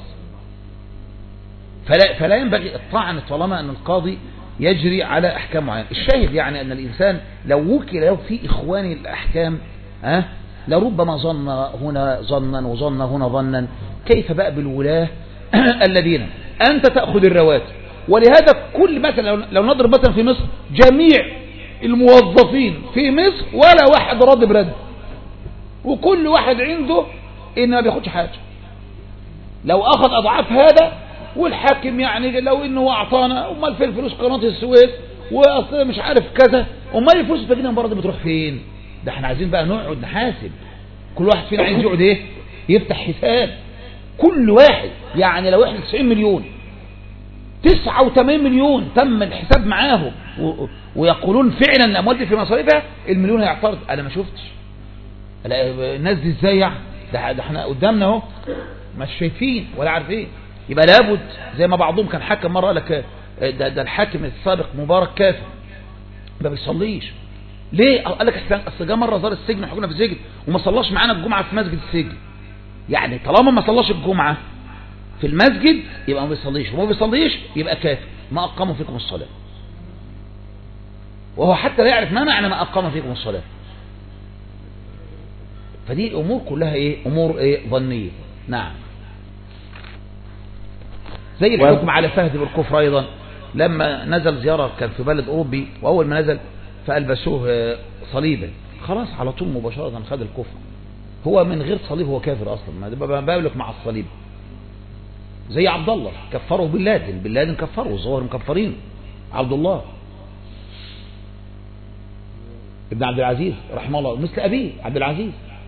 فلا ينبغي الطعن طالما أن القاضي يجري على أحكام معينة. الشاهد يعني أن الإنسان لو وكل له في إخوان الأحكام لربما ظن هنا ظنا وظن هنا ظنا، كيف بقى بالولاة الذين أنت تأخذ الرواتب. ولهذا كل مثلا لو نضرب مثلا في مصر جميع الموظفين في مصر ولا واحد راضي برد، وكل واحد عنده إن ما بياخدش حاجة. لو أخذ أضعاف هذا والحاكم يعني لو إنه أعطانا أمال فين الفلوس قناة السويس وأصلا مش عارف كذا، أمال الفلوس بتجينا من بره دي بتروح فين؟ ده احنا عايزين بقى نقعد نحاسب، كل واحد فينا عايز يقعد ايه؟ يفتح حساب كل واحد. يعني لو احنا 90 مليون 89 مليون تم الحساب معاهم ويقولون فعلا الأموال دي في مصاريفها، المليون هيعترض أنا ما شفتش الناس دي ازاي يعني، ده احنا قدامنا اهو مش شايفين ولا عارفين. يبقى لابد زي ما بعضهم كان حكم مرة قال لك ده الحاكم السابق مبارك كافر ما بيصليش ليه؟ قال لك اصل جه مره زار السجن وحكمنا في السجن وما صلاش معانا الجمعه في مسجد السجن. يعني طالما ما صلاش الجمعه في المسجد يبقى ما بيصليش، وما بيصليش يبقى كافر. ما اقاموا فيكم الصلاه، وهو حتى لا يعرف ما معنى ما اقام فيكم الصلاه. فدي الامور كلها ايه؟ امور ايه؟ ظنيه. نعم. زي الحكم على فهد بالكفر ايضا، لما نزل زياره كان في بلد اوروبي، واول ما نزل فألبسوه صليبا، خلاص على طول مباشرة خد الكفر. هو من غير صليب هو كافر أصلا، ما بابلك مع الصليب. زي عبد الله كفروا بن لادن كفروا، الظواهر مكفرين عبد الله ابن عبد العزيز رحمه الله مثل أبيه عبد العزيز.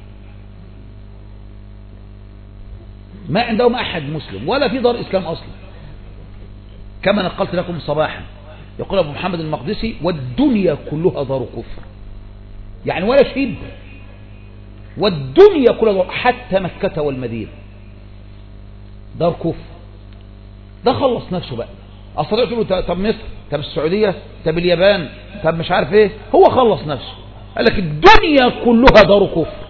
ما عندهم أحد مسلم ولا في دار إسلام أصلا، كما نقلت لكم صباحا. يقول أبو محمد المقدسي والدنيا كلها دار كفر، يعني ولا شيء، والدنيا كلها دار، حتى مكة والمدينة دار كفر. ده خلص نفسه بقى. أصلا تقول له طب مصر، طب السعودية، طب اليابان، طب مش عارف ايه، هو خلص نفسه. قال لك الدنيا كلها دار كفر،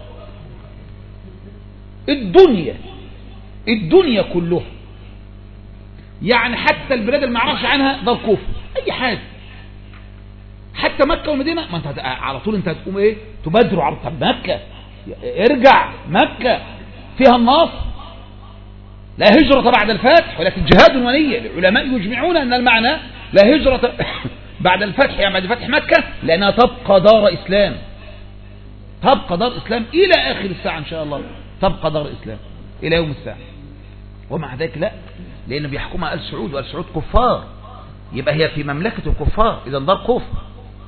الدنيا كلها، يعني حتى البلاد اللي ما نعرفش عنها دار كفر، اي حاجه، حتى مكه والمدينه. ما انت على طول انت هتقوم ايه؟ تبادروا على طب مكه، ارجع مكه فيها النصر، لا هجره بعد الفتح ولكن جهاد ونيه. العلماء يجمعون ان المعنى لا هجرة بعد الفتح، يعني بعد فتح مكة، لأنها تبقى دار إسلام، تبقى دار إسلام إلى آخر الساعة إن شاء الله، تبقى دار إسلام إلى يوم الساعة. ومع ذلك لا، لأن بيحكمها آل سعود، وآل سعود كفار، يبقى هي في مملكة الكفار، إذا دار كفر.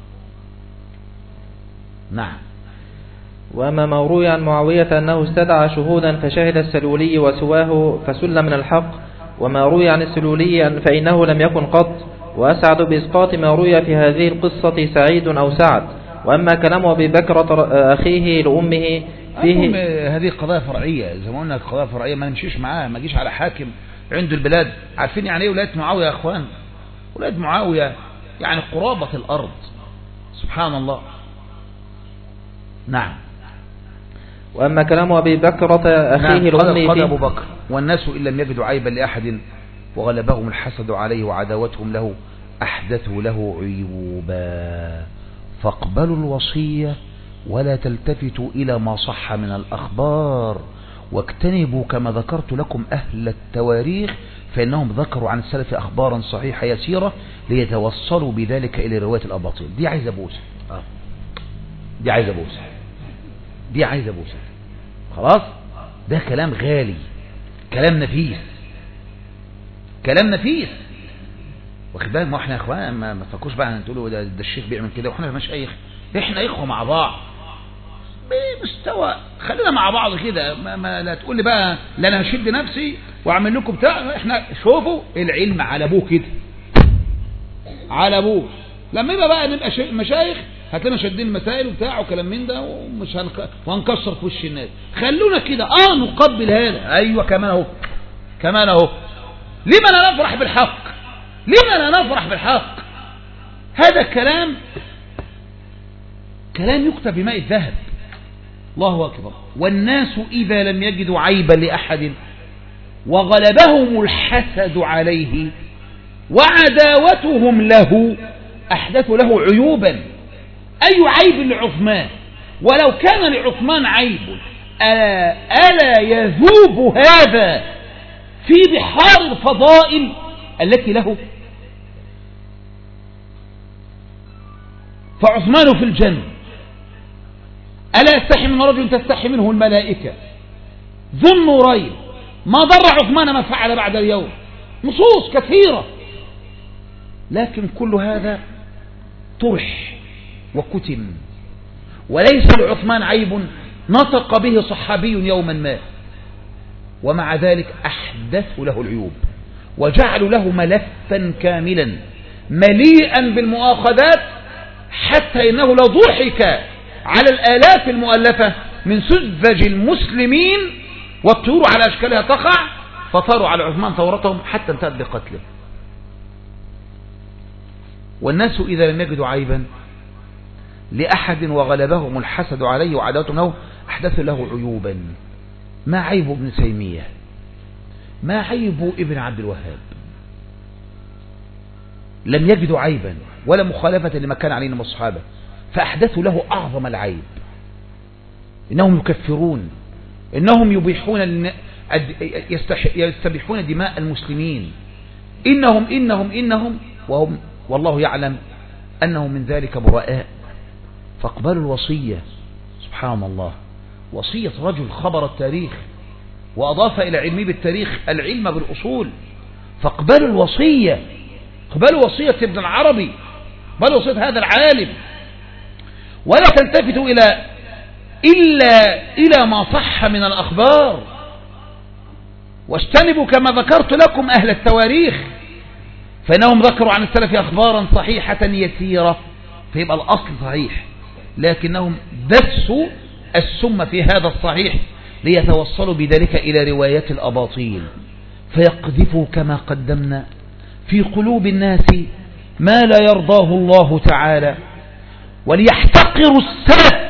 نعم. وأما ما روي عن معاوية أنه استدعى شهودا فشهد السلولي وسواه فسل من الحق، وما روي عن السلولي فإنه لم يكن قط، وأسعد بإسقاط ما روي في هذه القصة سعيد أو سعد. وأما كلام أبي بكر أخيه لأمه فيه هذه قضايا فرعية، زي ما قلنا قضايا فرعية ما نمشيش معاها، ما جيش على حاكم عنده البلاد. عارفين يعني ايه ولاية معاوية يا اخوان؟ ولاية معاوية يعني قرابة الأرض، سبحان الله. نعم. وأما كلام أبي بكر أخيه لأمه قال أبو بكر: والناس إن لم يجدوا عيبا لأحد وغلبهم الحسد عليه وعداوتهم له أحدثوا له عيوبا، فاقبلوا الوصية ولا تلتفتوا إلى ما صح من الأخبار، واجتنبوا كما ذكرت لكم أهل التواريخ، فإنهم ذكروا عن السلف أخبارا صحيحة يسيرة ليتوصلوا بذلك إلى رواية الأباطيل. دي عايزة بوسة، دي عايزة بوسة، دي عايزة بوسة. خلاص، ده كلام غالي، كلام نفيس، كلام نفيس. واخد بالك؟ ما احنا يا اخوان ما تفكروش بقى ان تقولوا ده الشيخ بيعمل كده واحنا مش شيخ، احنا اخوه مع بعض بمستوى، خلينا مع بعض كده. ما لا تقول لي بقى لا انا هشد نفسي واعمل لكم بتاع. احنا شوفوا العلم على ابوه كده، على ابوه. لما يبقى بقى نبقى مشايخ هتلاقينا شادين المسائل وبتاع وكلام من ده، ومش وهنكسر في وش الناس. خلونا كده نقبل هذا. ايوه كمان اهو، كمان اهو. لما لا نفرح بالحق؟ لما لا نفرح بالحق؟ هذا الكلام كلام يكتب بماء الذهب. الله أكبر. والناس إذا لم يجدوا عيبا لأحد وغلبهم الحسد عليه وعداوتهم له أحدثوا له عيوبا. أي عيب لعثمان؟ ولو كان لعثمان عيب ألا يذوب هذا في بحار الفضائل التي له؟ فعثمان في الجنة، ألا يستحي من رجل تستحي منه الملائكة، ذو النورين، ما ضر عثمان ما فعل بعد اليوم. نصوص كثيرة، لكن كل هذا طرح وكتم، وليس لعثمان عيب نطق به صحابي يوما ما، ومع ذلك أحدثوا له العيوب وجعلوا له ملفا كاملا مليئا بالمؤاخذات، حتى إنه لو ضحك على الآلاف المؤلفة من سذج المسلمين والطيور على أشكالها تقع، فطاروا على عثمان ثورتهم حتى انتهت بقتله. والناس إذا لم يجدوا عيبا لأحد وغلبهم الحسد عليه وعداوتهم له أحدثوا له عيوبا. ما عيب ابن تيمية؟ ما عيب ابن عبد الوهاب؟ لم يجدوا عيبا ولا مخالفة لما كان عليه من الصحابة، فأحدثوا له أعظم العيب. إنهم يكفرون، إنهم يبيحون، يستبيحون دماء المسلمين، إنهم وهم والله يعلم أنهم من ذلك براء. فاقبلوا الوصية. سبحان الله، وصية رجل خبر التاريخ وأضاف إلى علمه بالتاريخ العلم بالأصول. فاقبلوا الوصية، اقبلوا وصية ابن العربي، اقبلوا وصية هذا العالم، ولا تلتفتوا إلى ما صح من الأخبار، واجتنبوا كما ذكرت لكم أهل التواريخ، فإنهم ذكروا عن السلف أخبارا صحيحة يسيرة، فيبقى الأصل صحيح، لكنهم دسوا السم في هذا الصحيح ليتوصلوا بذلك إلى روايات الأباطيل، فيقذفوا كما قدمنا في قلوب الناس ما لا يرضاه الله تعالى، وليحتقروا السلف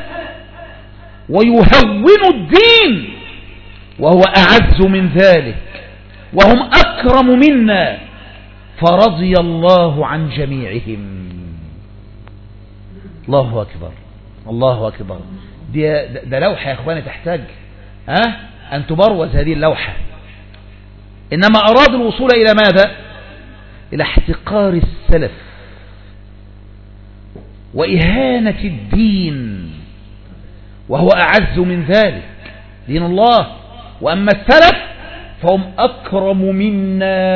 ويهونوا الدين، وهو أعز من ذلك وهم أكرم منا، فرضي الله عن جميعهم. الله أكبر، الله أكبر. ده لوحة يا أخواني تحتاج أن تبروز هذه اللوحة. إنما أرادوا الوصول إلى ماذا؟ إلى احتقار السلف وإهانة الدين، وهو أعز من ذلك دين الله. وأما السلف فهم أكرم منا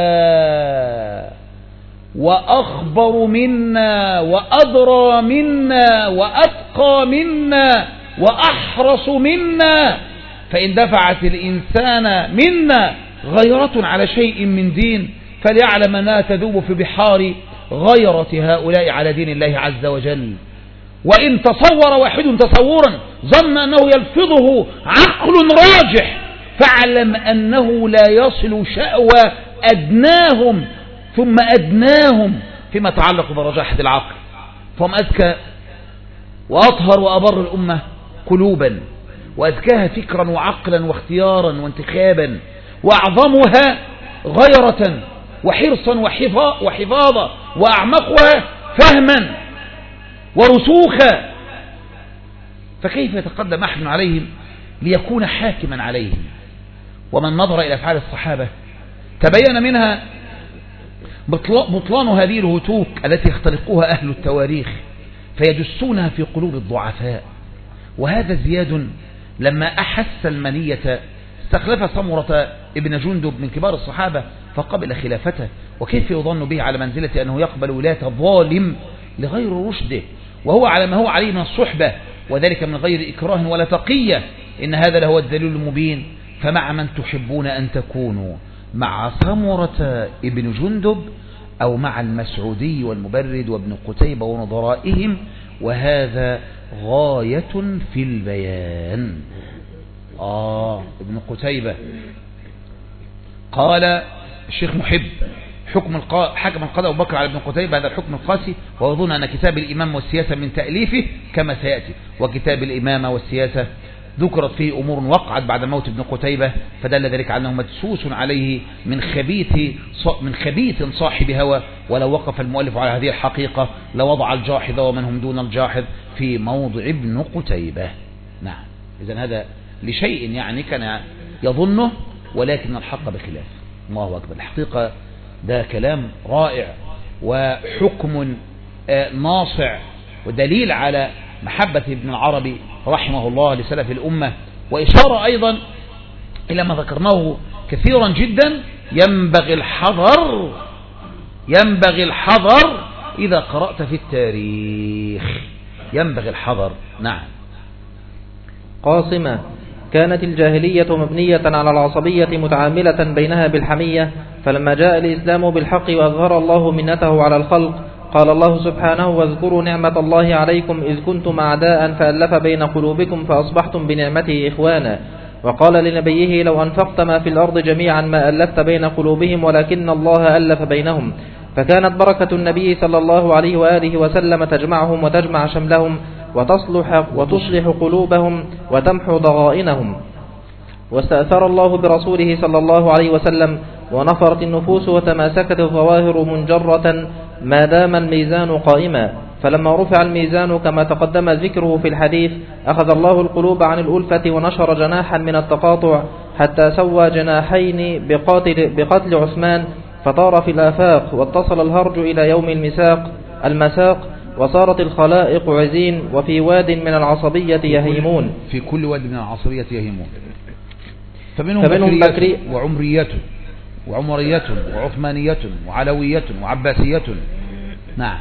وأخبر منا وأدرى منا وأتقى منا وأحرص منا. فإن دفعت الإنسان منا غيرة على شيء من دين فليعلم أنها تذوب في بحار غيرة هؤلاء على دين الله عز وجل. وإن تصور واحد تصورا ظن أنه يلفظه عقل راجح فاعلم أنه لا يصل شأوى أدناهم ثم أدناهم فيما يتعلق برجاحة العقل، فهم أذكى وأطهر وأبر الأمة قلوبا وأذكاها فكرا وعقلا واختيارا وانتخابا، وأعظمها غيرة وحرصا وحفاظا، وأعمقها فهما ورسوخا. فكيف يتقدم أحد عليهم ليكون حاكما عليهم؟ ومن نظر إلى أفعال الصحابة تبين منها بطلان هذه الهتوك التي يختلقوها أهل التواريخ فيدسونها في قلوب الضعفاء. وهذا زياد لما أحس المنية استخلف سمرة ابن جندب من كبار الصحابة فقبل خلافته. وكيف يظن به على منزلة أنه يقبل ولاية ظالم لغير رشده وهو على ما هو عليه من الصحبة، وذلك من غير إكراه ولا تقية؟ إن هذا لهو الدليل المبين. فمع من تحبون أن تكونوا، مع سمرة ابن جندب أو مع المسعودي والمبرد وابن قتيبة ونظرائهم؟ وهذا غاية في البيان. ابن قتيبة قال الشيخ محب حكم القاضي أبو بكر على ابن قتيبة هذا الحكم القاسي، ويظن أن كتاب الإمام والسياسة من تأليفه كما سيأتي. وكتاب الإمامة والسياسة ذكرت فيه أمور وقعت بعد موت ابن قتيبة فدل ذلك على أنه مدسوس عليه من خبيث صاحب هوى. ولو وقف المؤلف على هذه الحقيقة لوضع الجاحظ ومن هم دون الجاحظ في موضع ابن قتيبة. نعم، إذن هذا لشيء يعني كان يظنه ولكن الحق بخلاف. الله أكبر، الحقيقة ده كلام رائع وحكم ناصع ودليل على محبة ابن العربي رحمه الله لسلف الأمة، وإشارة أيضا إلى ما ذكرناه كثيرا جدا. ينبغي الحذر إذا قرأت في التاريخ، ينبغي الحذر. نعم. قاصمة: كانت الجاهلية مبنية على العصبية متعاملة بينها بالحمية، فلما جاء الإسلام بالحق وأظهر الله منته على الخلق قال الله سبحانه: واذكروا نعمة الله عليكم إذ كنتم أعداء فألف بين قلوبكم فأصبحتم بنعمته إخوانا. وقال لنبيه: لو أنفقت ما في الأرض جميعا ما ألفت بين قلوبهم ولكن الله ألف بينهم. فكانت بركة النبي صلى الله عليه وآله وسلم تجمعهم وتجمع شملهم وتصلح قلوبهم وتمحو ضغائنهم. واستأثر الله برسوله صلى الله عليه وسلم ونفرت النفوس وتماسكت الظواهر منجرة ما دام الميزان قائما. فلما رفع الميزان كما تقدم ذكره في الحديث أخذ الله القلوب عن الألفة ونشر جناحا من التقاطع حتى سوى جناحين بقتل عثمان فطار في الآفاق واتصل الهرج إلى يوم المساق وصارت الخلائق عزين وفي واد من العصبية يهيمون. في كل واد من العصبية يهيمون. فمنهم بكرية وعمرية وعمرية وعثمانية وعلوية وعباسية. نعم.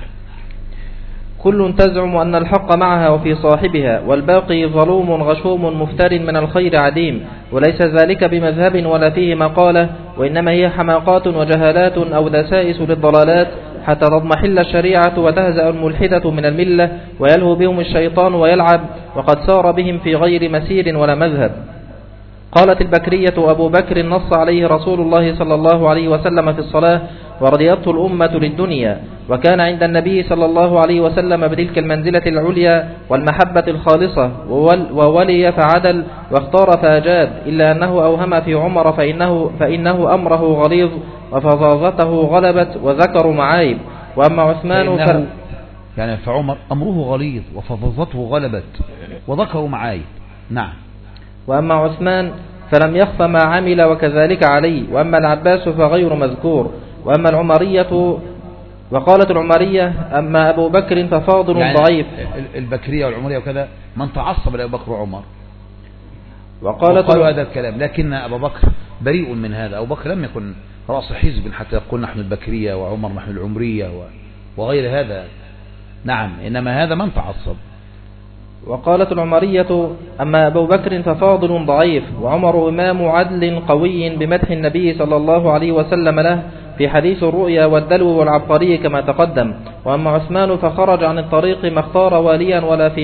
كل تزعم أن الحق معها وفي صاحبها، والباقي ظلوم غشوم مفتر من الخير عديم، وليس ذلك بمذهب ولا فيه مقالة، وإنما هي حماقات وجهالات أو دسائس للضلالات حتى تضمحل الشريعة وتهزأ الملحدة من الملة ويلهو بهم الشيطان ويلعب، وقد سار بهم في غير مسير ولا مذهب. قالت البكرية: أبو بكر نص عليه رسول الله صلى الله عليه وسلم في الصلاة ورضيته الأمة للدنيا، وكان عند النبي صلى الله عليه وسلم بتلك المنزلة العليا والمحبة الخالصة، وولي فعدل واختار فأجاد، إلا أنه أوهم في عمر فإنه أمره غليظ وفظاظته غلبت وذكروا معايب. وأما عثمان يعني فعمر أمره غليظ وفظاظته غلبت وذكروا معايب. نعم. وأما عثمان فلم يخف ما عمل وكذلك علي. وأما العباس فغير مذكور. وأما العمرية وقالت العمرية أما أبو بكر ففاضل يعني ضعيف. البكرية والعمرية وكذا من تعصب لأبو بكر وعمر وقالوا هذا الكلام، لكن أبو بكر بريء من هذا. أبو بكر لم يكن رأس حزب حتى يقول نحن البكرية وعمر نحن العمرية وغير هذا. نعم، إنما هذا من تعصب. وقالت العمرية أما أبو بكر ففاضل ضعيف وعمر إمام عدل قوي بمدح النبي صلى الله عليه وسلم له في حديث الرؤيا والدلو والعبقري كما تقدم. وأما عثمان فخرج عن الطريق ما اختار واليا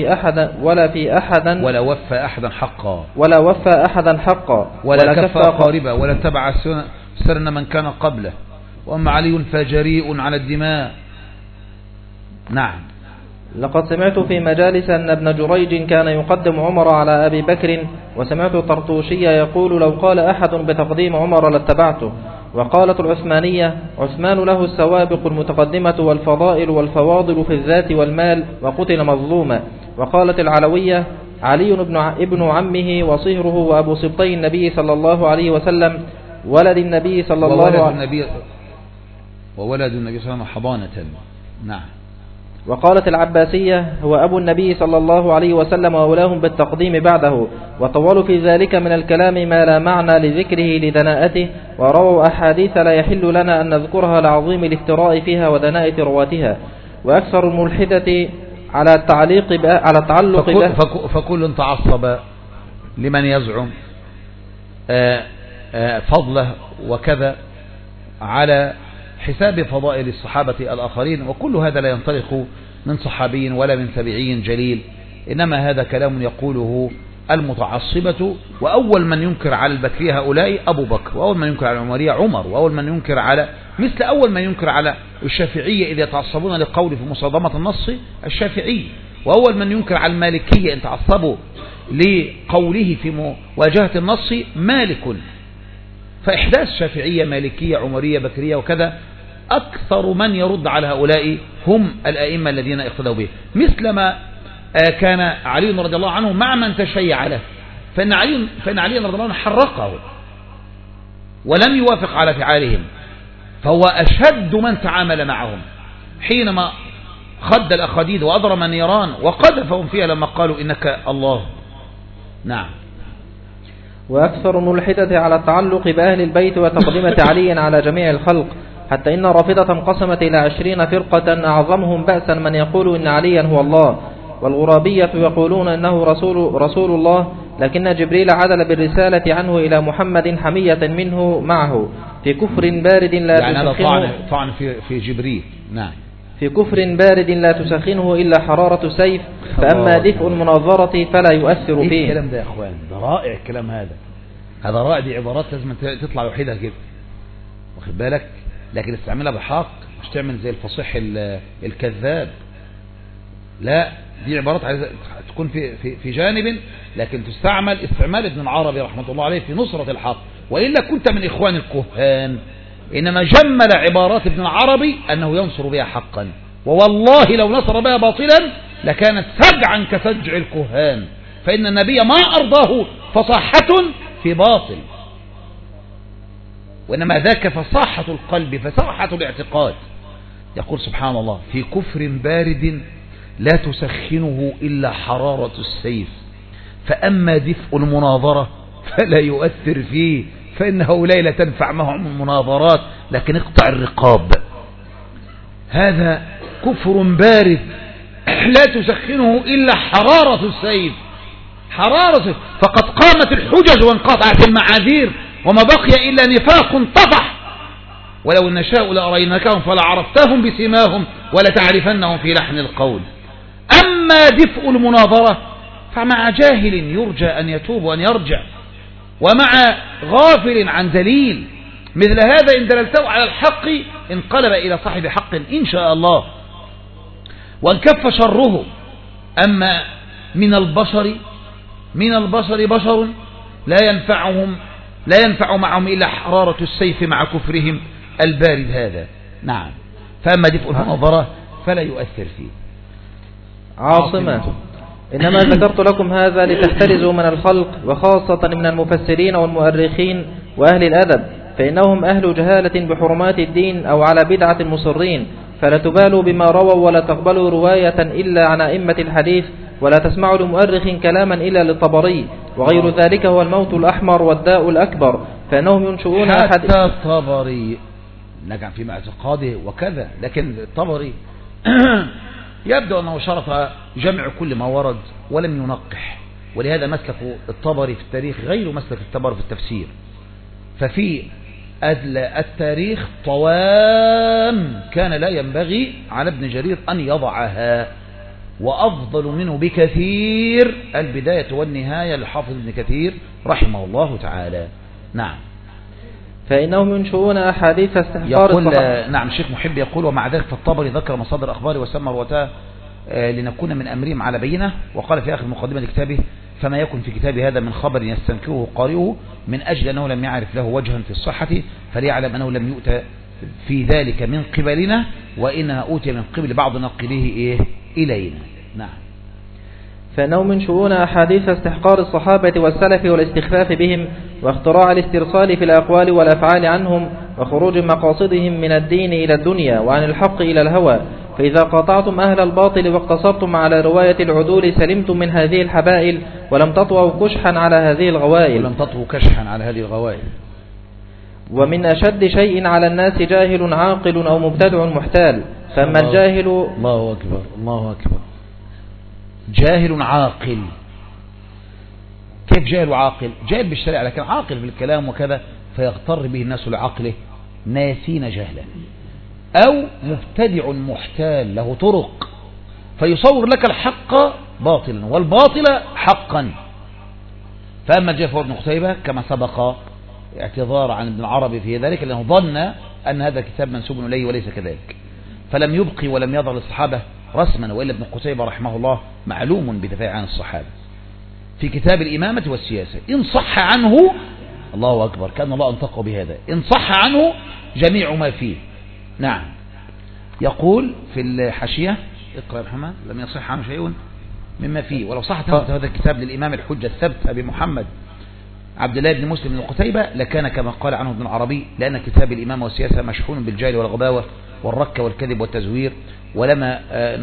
ولا وفى أحدا حقا ولا كفى قاربا ولا اتبع سرن من كان قبله. وأما علي فجريء على الدماء. نعم. لقد سمعت في مجالس أن ابن جريج كان يقدم عمر على أبي بكر، وسمعت الطرطوشية يقول لو قال أحد بتقديم عمر لاتبعته. وقالت العثمانية عثمان له السوابق المتقدمة والفضائل والفواضل في الذات والمال وقتل مظلوما. وقالت العلوية علي ابن عمه وصهره وأبو سبطي النبي صلى الله عليه وسلم ولد النبي صلى الله عليه وسلم وولد النبي صلى الله عليه وسلم حضانة. نعم. وقالت العباسية هو أبو النبي صلى الله عليه وسلم وأولاهم بالتقديم بعده، وطولوا في ذلك من الكلام ما لا معنى لذكره لدناءته، ورووا أحاديث لا يحل لنا أن نذكرها لعظيم الافتراء فيها ودناءة رواتها. وأكثر الملحدة على التعلق فكل تعصب لمن يزعم فضله وكذا على حساب فضائل الصحابة الآخرين، وكل هذا لا ينطلق من صحابي ولا من تابعي جليل، إنما هذا كلام يقوله المتعصبة. وأول من ينكر على البكرية هؤلاء أبو بكر، وأول من ينكر على العمرية عمر، وأول من ينكر على مثل أول من ينكر على الشافعية إذا يتعصبون للقول في مصادمة النص الشافعي، وأول من ينكر على المالكية إن تعصبوا لقوله في مواجهة النص مالك. فإحداث شافعية مالكية عمرية بكرية وكذا، أكثر من يرد على هؤلاء هم الأئمة الذين اقتدوا به، مثل ما كان علي رضي الله عنه مع من تشيع له، فإن علي رضي الله عنه حرقه ولم يوافق على فعالهم، فهو أشد من تعامل معهم حينما خد الأخديد وأضرم النيران وقذفهم فيها لما قالوا إنك الله. نعم. وأكثر الملحدة على التعلق بأهل البيت وتقدمة علي على جميع الخلق، حتى إن رافضة انقسمت إلى 20 فرقة أعظمهم بأسا من يقول إن عليا هو الله، والغرابية يقولون إنه رسول الله، لكن جبريل عدل بالرسالة عنه إلى محمد حمية منه معه في كفر بارد لا تسخنه، يعني طعن في جبريل. نعم. في كفر بارد لا تسخنه إلا حرارة سيف، فأما دفء المناظرة فلا يؤثر فيه. إيه الكلام ده يا أخوان؟ ده رائع الكلام هذا رائع. دي عبارات لازم تطلع وحيدة كده، واخد بالك؟ لكن استعملها بحق، مش تعمل زي الفصيح الكذاب. لا، دي عبارات عايزة تكون في جانب، لكن تستعمل استعمال ابن العربي رحمة الله عليه في نصرة الحق، وإلا كنت من إخوان الكهان. إنما جمل عبارات ابن العربي أنه ينصر بها حقا، ووالله لو نصر بها باطلا لكانت سجعا كسجع الكهان، فإن النبي ما أرضاه فصاحة في باطل، وإنما ذاك فصاحة القلب فصاحة الاعتقاد. يقول سبحان الله في كفر بارد لا تسخنه إلا حرارة السيف، فأما دفء المناظرة فلا يؤثر فيه، فإن هؤلاء لا تنفع معهم المناظرات، لكن اقطع الرقاب. هذا كفر بارد لا تسخنه إلا حرارة السيف، حرارة، فقد قامت الحجج وانقطعت المعاذير وما بقي إلا نفاق طفح، ولو نشاء لأريناكهم فلعرفتهم بسماهم ولتعرفنهم في لحن القول. أما دفء المناظرة فمع جاهل يرجى أن يتوب وأن يرجع، ومع غافل عن دليل مثل هذا إن دللته على الحق انقلب إلى صاحب حق إن شاء الله وانكف شره. أما من البشر بشر لا ينفع معهم إلا حرارة السيف مع كفرهم البارد هذا. نعم. فأما دفء المناظرة فلا يؤثر فيه. عاصمة. إنما ذكرت لكم هذا لتحترزوا من الخلق، وخاصة من المفسرين والمؤرخين وأهل الأدب، فإنهم أهل جهالة بحرمات الدين أو على بدعة مصرين، فلا تبالوا بما رووا ولا تقبلوا رواية إلا عن أئمة الحديث، ولا تسمعوا لمؤرخ كلاما إلا للطبري، وغير ذلك هو الموت الأحمر والداء الأكبر، فإنهم ينشؤون حتى الطبري نجع في اعتقاده وكذا، لكن الطبري يبدو أنه شرط جمع كل ما ورد ولم ينقح، ولهذا مسلك الطبري في التاريخ غير مسلك الطبري في التفسير. ففي التاريخ طوام كان لا ينبغي على ابن جرير أن يضعها، وأفضل منه بكثير البداية والنهاية للحافظ ابن كثير رحمه الله تعالى. نعم. فإنهم ينشؤون أحاديث استحقار الصحابة. نعم الشيخ محب يقول: ومع ذلك فالطبري ذكر مصادر أخبار وسمى رواتها لنكون من أمرهم على بينة. وقال في آخر مقدمة لكتابه: فما يكن في كتاب هذا من خبر يستنكره قارئه من أجل أنه لم يعرف له وجها في الصحة فليعلم أنه لم يؤتى في ذلك من قبلنا، وإنها أوتي من قبل بعض نقليه إلينا. نعم. فإنهم ينشؤون أحاديث استحقار الصحابة والسلف والاستخفاف بهم، واختراع الاسترسال في الأقوال والأفعال عنهم، وخروج مقاصدهم من الدين إلى الدنيا وعن الحق إلى الهوى. فإذا قاطعتم أهل الباطل واقتصرتم على رواية العدول سلمتم من هذه الحبائل، ولم تطووا كشحا على هذه الغوائل. ومن أشد شيء على الناس جاهل عاقل أو مبتدع محتال. فأما الجاهل الله أكبر الله أكبر. جاهل عاقل. كيف جاهل وعاقل؟ جاهل بالشريعة لكن عاقل بالكلام وكذا، فيغتر به الناس لعقله ناسين جهلا. أو مبتدع محتال له طرق فيصور لك الحق باطلا والباطل حقا. فأما الجاهل ابن قتيبة كما سبق اعتذار عن ابن العربي في ذلك، لأنه ظن أن هذا الكتاب منسوب إليه وليس كذلك، فلم يبقي ولم يضع للصحابة رسما، وإلا ابن قتيبة رحمه الله معلوم بدفاع عن الصحابة في كتاب الإمامة والسياسة. إن صح عنه الله أكبر، كأن الله أنطقه بهذا، إن صح عنه جميع ما فيه. نعم. يقول في الحاشية: اقرأ يا محمد: لم يصح عنه شيء مما فيه، ولو صح هذا الكتاب للإمام الحجة الثبت أبي محمد عبد الله بن مسلم بن قتيبة لكان كما قال عنه ابن العربي، لأن كتاب الإمامة والسياسة مشحون بالجهل والغباوة والركة والكذب والتزوير. ولما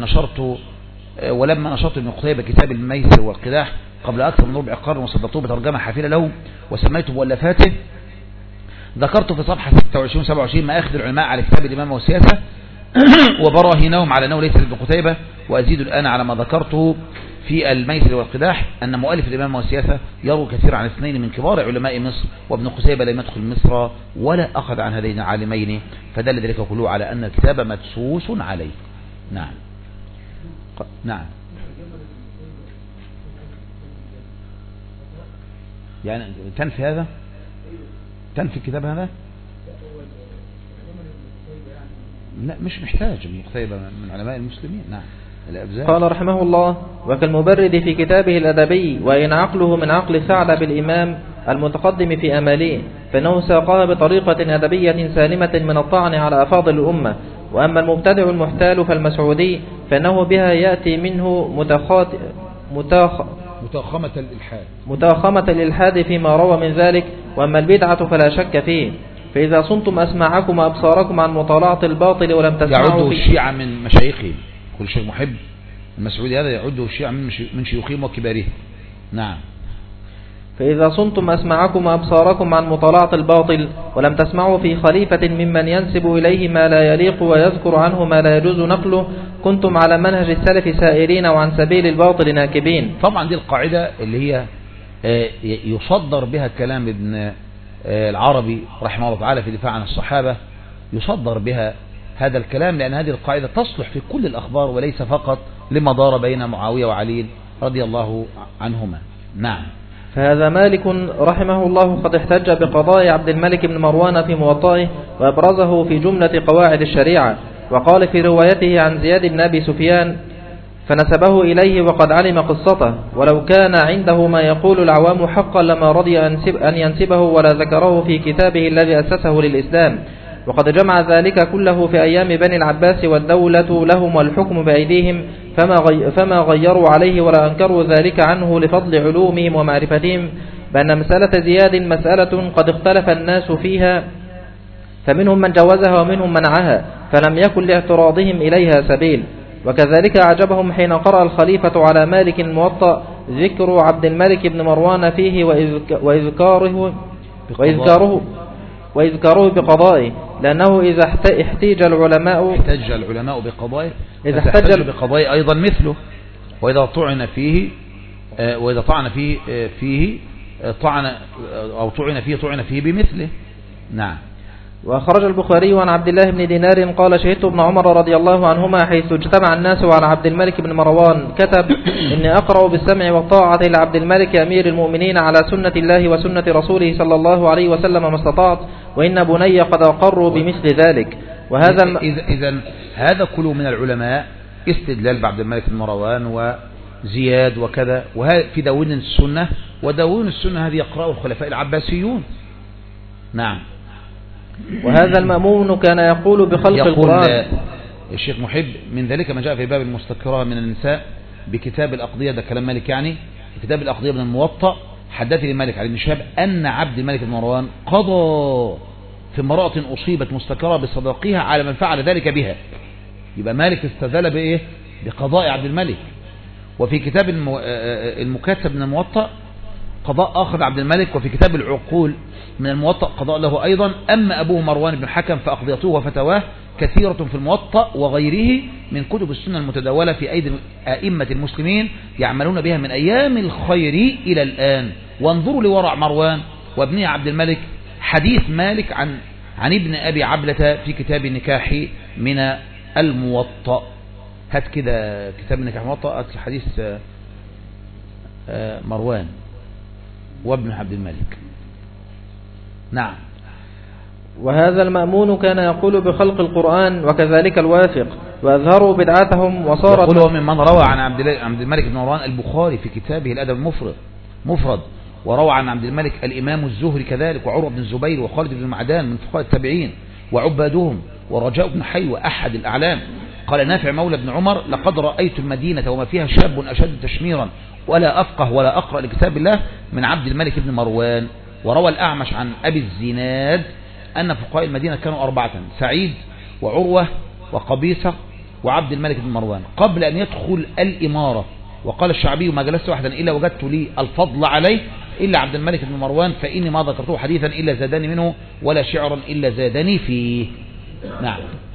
نشرت ابن قتيبة كتاب الميسر والقداح قبل أكثر من ربع قرن وصدرته بترجمة حافلة له وسميته مؤلفاته، ذكرت في صفحة 26-27 ما أخذ العلماء على كتاب الإمامة والسياسة وبراهنهم على أنه ليس لابن قتيبة. وأزيد الآن على ما ذكرته في الميسر والقداح أن مؤلف الإمامة والسياسة يروي كثير عن اثنين من كبار علماء مصر، وابن قتيبة لم يدخل مصر ولا أخذ عن هذين العالمين، فدل ذلك كله على أن الكتاب مدسوس عليه. نعم. نعم. يعني تنفي هذا؟ تنفي الكتاب هذا؟ لا مش محتاج ابن قتيبة من علماء المسلمين. نعم. قال رحمه الله: وكالمبرد في كتابه الأدبي، وإن عقله من عقل ثعلب الإمام المتقدم في أماليه، فإنه ساقها بطريقة أدبية سالمة من الطعن على أفاضل الأمة. وأما المبتدع المحتال فالمسعودي فإنه بها يأتي منه متاخمة الإلحاد فيما روى من ذلك. وأما البدعة فلا شك فيه. فإذا صنتم أسماعكم وأبصاركم عن مطالعة الباطل ولم تسمعوا يعده الشيعة من مشايخهم. كل شيء محب المسعودي هذا يعده الشيعة من شيوخهم وكبارهم. نعم. فإذا صنتم أسماعكم وأبصاركم عن مطالعة الباطل ولم تسمعوا في خليفة ممن ينسب إليه ما لا يليق ويذكر عنه ما لا يجوز نقله، كنتم على منهج السلف سائرين وعن سبيل الباطل ناكبين. طبعا دي القاعدة اللي هي يصدر بها كلام ابن العربي رحمه الله تعالى في دفاع عن الصحابة، يصدر بها هذا الكلام، لأن هذه القاعدة تصلح في كل الأخبار وليس فقط لما دار بين معاوية وعلي رضي الله عنهما. نعم. فهذا مالك رحمه الله قد احتج بقضاء عبد الملك بن مروان في موطئه وأبرزه في جملة قواعد الشريعة، وقال في روايته عن زياد بن أبي سفيان فنسبه إليه وقد علم قصته، ولو كان عنده ما يقول العوام حقا لما رضي أن ينسبه ولا ذكره في كتابه الذي أسسه للإسلام. وقد جمع ذلك كله في أيام بني العباس والدولة لهم والحكم بأيديهم، فما غيروا عليه ولا أنكروا ذلك عنه لفضل علومهم ومعرفتهم، بأن مسألة زياد مسألة قد اختلف الناس فيها فمنهم من جوزها ومنهم منعها، فلم يكن لاعتراضهم إليها سبيل. وكذلك أعجبهم حين قرأ الخليفة على مالك الموطأ ذكر عبد الملك بن مروان فيه وإذكاره بقضائه، لأنه إذا احتج العلماء بقضائه، إذا احتج بقضائه أيضا مثله، وإذا طعن فيه طعن فيه بمثله. نعم. وخرج البخاري عن عبد الله بن دينار قال شهدت ابن عمر رضي الله عنهما حيث اجتمع الناس على عبد الملك بن مروان كتب إني أقرأ بالسمع والطاعة لعبد الملك أمير المؤمنين على سنة الله وسنة رسوله صلى الله عليه وسلم ما استطعت، وإن بني قد أقروا بمثل ذلك. وهذا إذن هذا كله من العلماء استدلال بعبد الملك بن مروان وزياد وكذا، وهذا في دواوين السنة، ودواوين السنة هذه يقرأه الخلفاء العباسيون. نعم. وهذا المأمون كان يقول بخلق القرآن. الشيخ محب من ذلك ما جاء في باب المستكرة من النساء بكتاب الأقضية، ده كلام مالك يعني، في كتاب الأقضية من الموطأ حدثني مالك علي بن شهاب أن عبد الملك بن مروان قضى في امرأة أصيبت مستكرة بصداقها على من فعل ذلك بها. يبقى مالك استدل بإيه؟ بقضاء عبد الملك. وفي كتاب المكاتب من الموطأ قضاء آخر عبد الملك، وفي كتاب العقول من الموطأ قضاء له أيضا. أما أبوه مروان بن الحكم فأقضيته وفتواه كثيرة في الموطأ وغيره من كتب السنة المتداولة في أيدي أئمة المسلمين يعملون بها من أيام الخير إلى الآن. وانظروا لورع مروان وابنه عبد الملك حديث مالك عن ابن أبي عبلة في كتاب النكاح من الموطأ. هات كده كتاب النكاح الموطأ، هات حديث مروان وابن عبد الملك. نعم. وهذا المأمون كان يقول بخلق القرآن وكذلك الواثق، وأظهروا بدعتهم وصارت يقول ممن روى عن عبد الملك بن مروان البخاري في كتابه الأدب المفرد، وروى عن عبد الملك الإمام الزهري كذلك، وعروة بن الزبير وخالد بن معدان من فقهاء التابعين وعبادهم، ورجاء بن حيوة أحد الأعلام. قال نافع مولى بن عمر لقد رأيت المدينة وما فيها شاب أشد تشميرا ولا أفقه ولا أقرأ لكتاب الله من عبد الملك بن مروان. وروى الأعمش عن أبي الزناد أن فقهاء المدينة كانوا 4: سعيد وعروة وقبيصة وعبد الملك بن مروان قبل أن يدخل الإمارة. وقال الشعبي ما جلست واحدا إلا وجدت لي الفضل عليه إلا عبد الملك بن مروان، فإني ما ذكرته حديثا إلا زادني منه ولا شعرا إلا زادني فيه. نعم.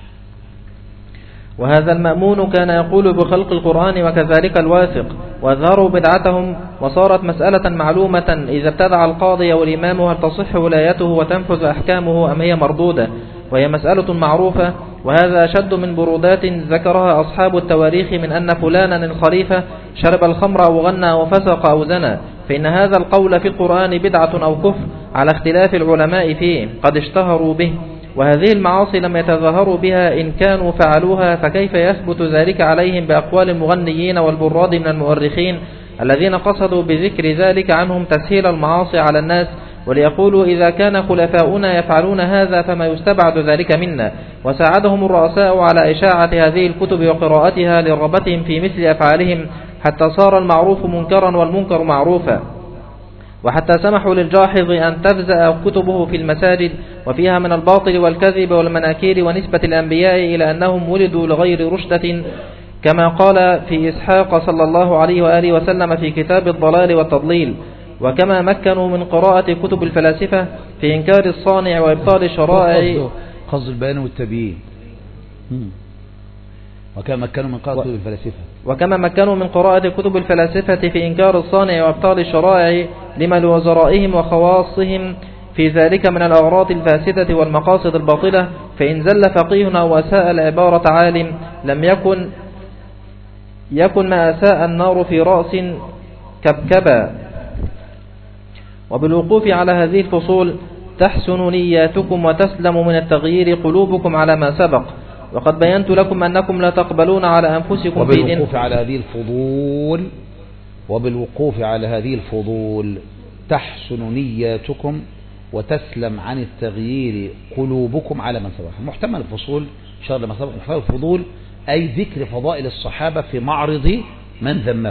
وهذا المأمون كان يقول بخلق القرآن وكذلك الواثق، وأظهروا بدعتهم، وصارت مسألة معلومة إذا ابتدع القاضي والإمام هل تصح ولايته وتنفذ أحكامه أم هي مردودة، وهي مسألة معروفة. وهذا أشد من برودات ذكرها أصحاب التواريخ من أن فلانا الخليفة شرب الخمر أو غنى أو فسق أو زنى، فإن هذا القول في القرآن بدعة أو كفر على اختلاف العلماء فيه قد اشتهروا به. وهذه المعاصي لم يتظاهروا بها إن كانوا فعلوها، فكيف يثبت ذلك عليهم بأقوال المغنيين والبراد من المؤرخين الذين قصدوا بذكر ذلك عنهم تسهيل المعاصي على الناس، وليقولوا إذا كان خلفاؤنا يفعلون هذا فما يستبعد ذلك منا. وساعدهم الرؤساء على إشاعة هذه الكتب وقراءتها لرغبتهم في مثل أفعالهم، حتى صار المعروف منكرا والمنكر معروفا، وحتى سمحوا للجاحظ أن تفزأ كتبه في المساجد وفيها من الباطل والكذب والمناكير ونسبة الأنبياء إلى أنهم ولدوا لغير رشدة، كما قال في إسحاق صلى الله عليه وآله وسلم في كتاب الضلال والتضليل. وكما مكنوا من قراءة كتب الفلاسفة في إنكار الصانع وإبطال الشرائع، قصد البيان والتبيين. وكما مكنوا من قراءة كتب الفلاسفة في إنكار الصانع وإبطال الشرائع لما لوزرائهم وخواصهم في ذلك من الأغراض الفاسدة والمقاصد الباطلة. فإن زل فقيه أو أساء العبارة عالم لم يكن ما أساء النار في رأس كبكبا. وبالوقوف على هذه الفصول تحسن نياتكم وتسلم من التغيير قلوبكم على ما سبق. وقد بينت لكم أنكم لا تقبلون على أنفسكم وبالوقوف على هذه الفضول تحسن نياتكم وتسلم عن التغيير قلوبكم على من سبق. محتمل الفصول شر ما سبق، محتمل الفضول أي ذكر فضائل الصحابة في معرض من ذمه.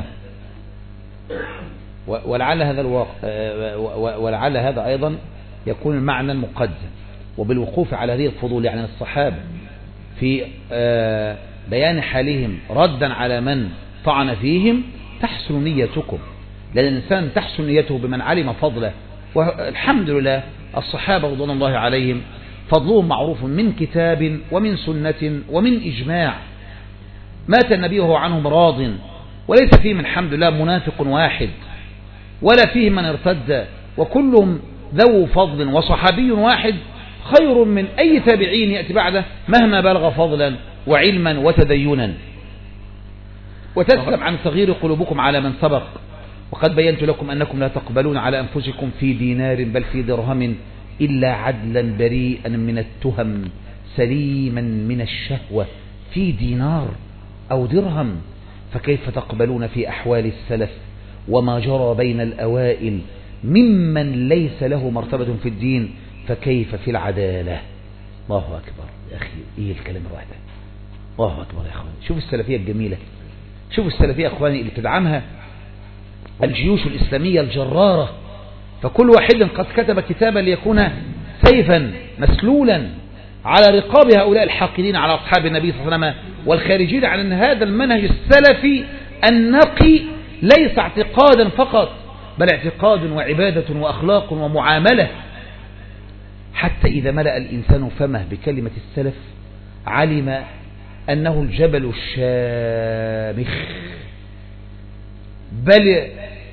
ولعل هذا أيضا يكون المعنى المقدم، وبالوقوف على هذه الفضول يعني الصحابة في بيان حالهم ردا على من طعن فيهم تحسن نيتكم، لأن الإنسان تحسن نيته بمن علم فضله. والحمد لله الصحابة رضوان الله عليهم فضلهم معروف من كتاب ومن سنة ومن إجماع. مات النبي وهو عنهم راض، وليس فيهم الحمد لله منافق واحد ولا فيهم من ارتد، وكلهم ذو فضل، وصحابي واحد خير من أي تابعين يأتي بعده مهما بلغ فضلا وعلما وتدينا. وتسلم عن تغيير قلوبكم على من سبق، وقد بينت لكم أنكم لا تقبلون على أنفسكم في دينار بل في درهم إلا عدلا بريئا من التهم سليما من الشهوة في دينار أو درهم، فكيف تقبلون في أحوال السلف وما جرى بين الأوائل ممن ليس له مرتبة في الدين، فكيف في العدالة؟ الله أكبر يا أخي، إيه الكلام الواحد؟ الله أكبر يا أخواني. شوف السلفية الجميلة، شوف السلفية يا أخواني اللي تدعمها الجيوش الإسلامية الجرارة، فكل واحد قد كتب كتابا ليكون سيفا مسلولا على رقاب هؤلاء الحاقدين على أصحاب النبي صلى الله عليه وسلم والخارجين عن أن هذا المنهج السلفي النقي ليس اعتقادا فقط، بل اعتقاد وعبادة وأخلاق ومعاملة. حتى إذا ملأ الإنسان فمه بكلمة السلف علم أنه الجبل الشامخ، بل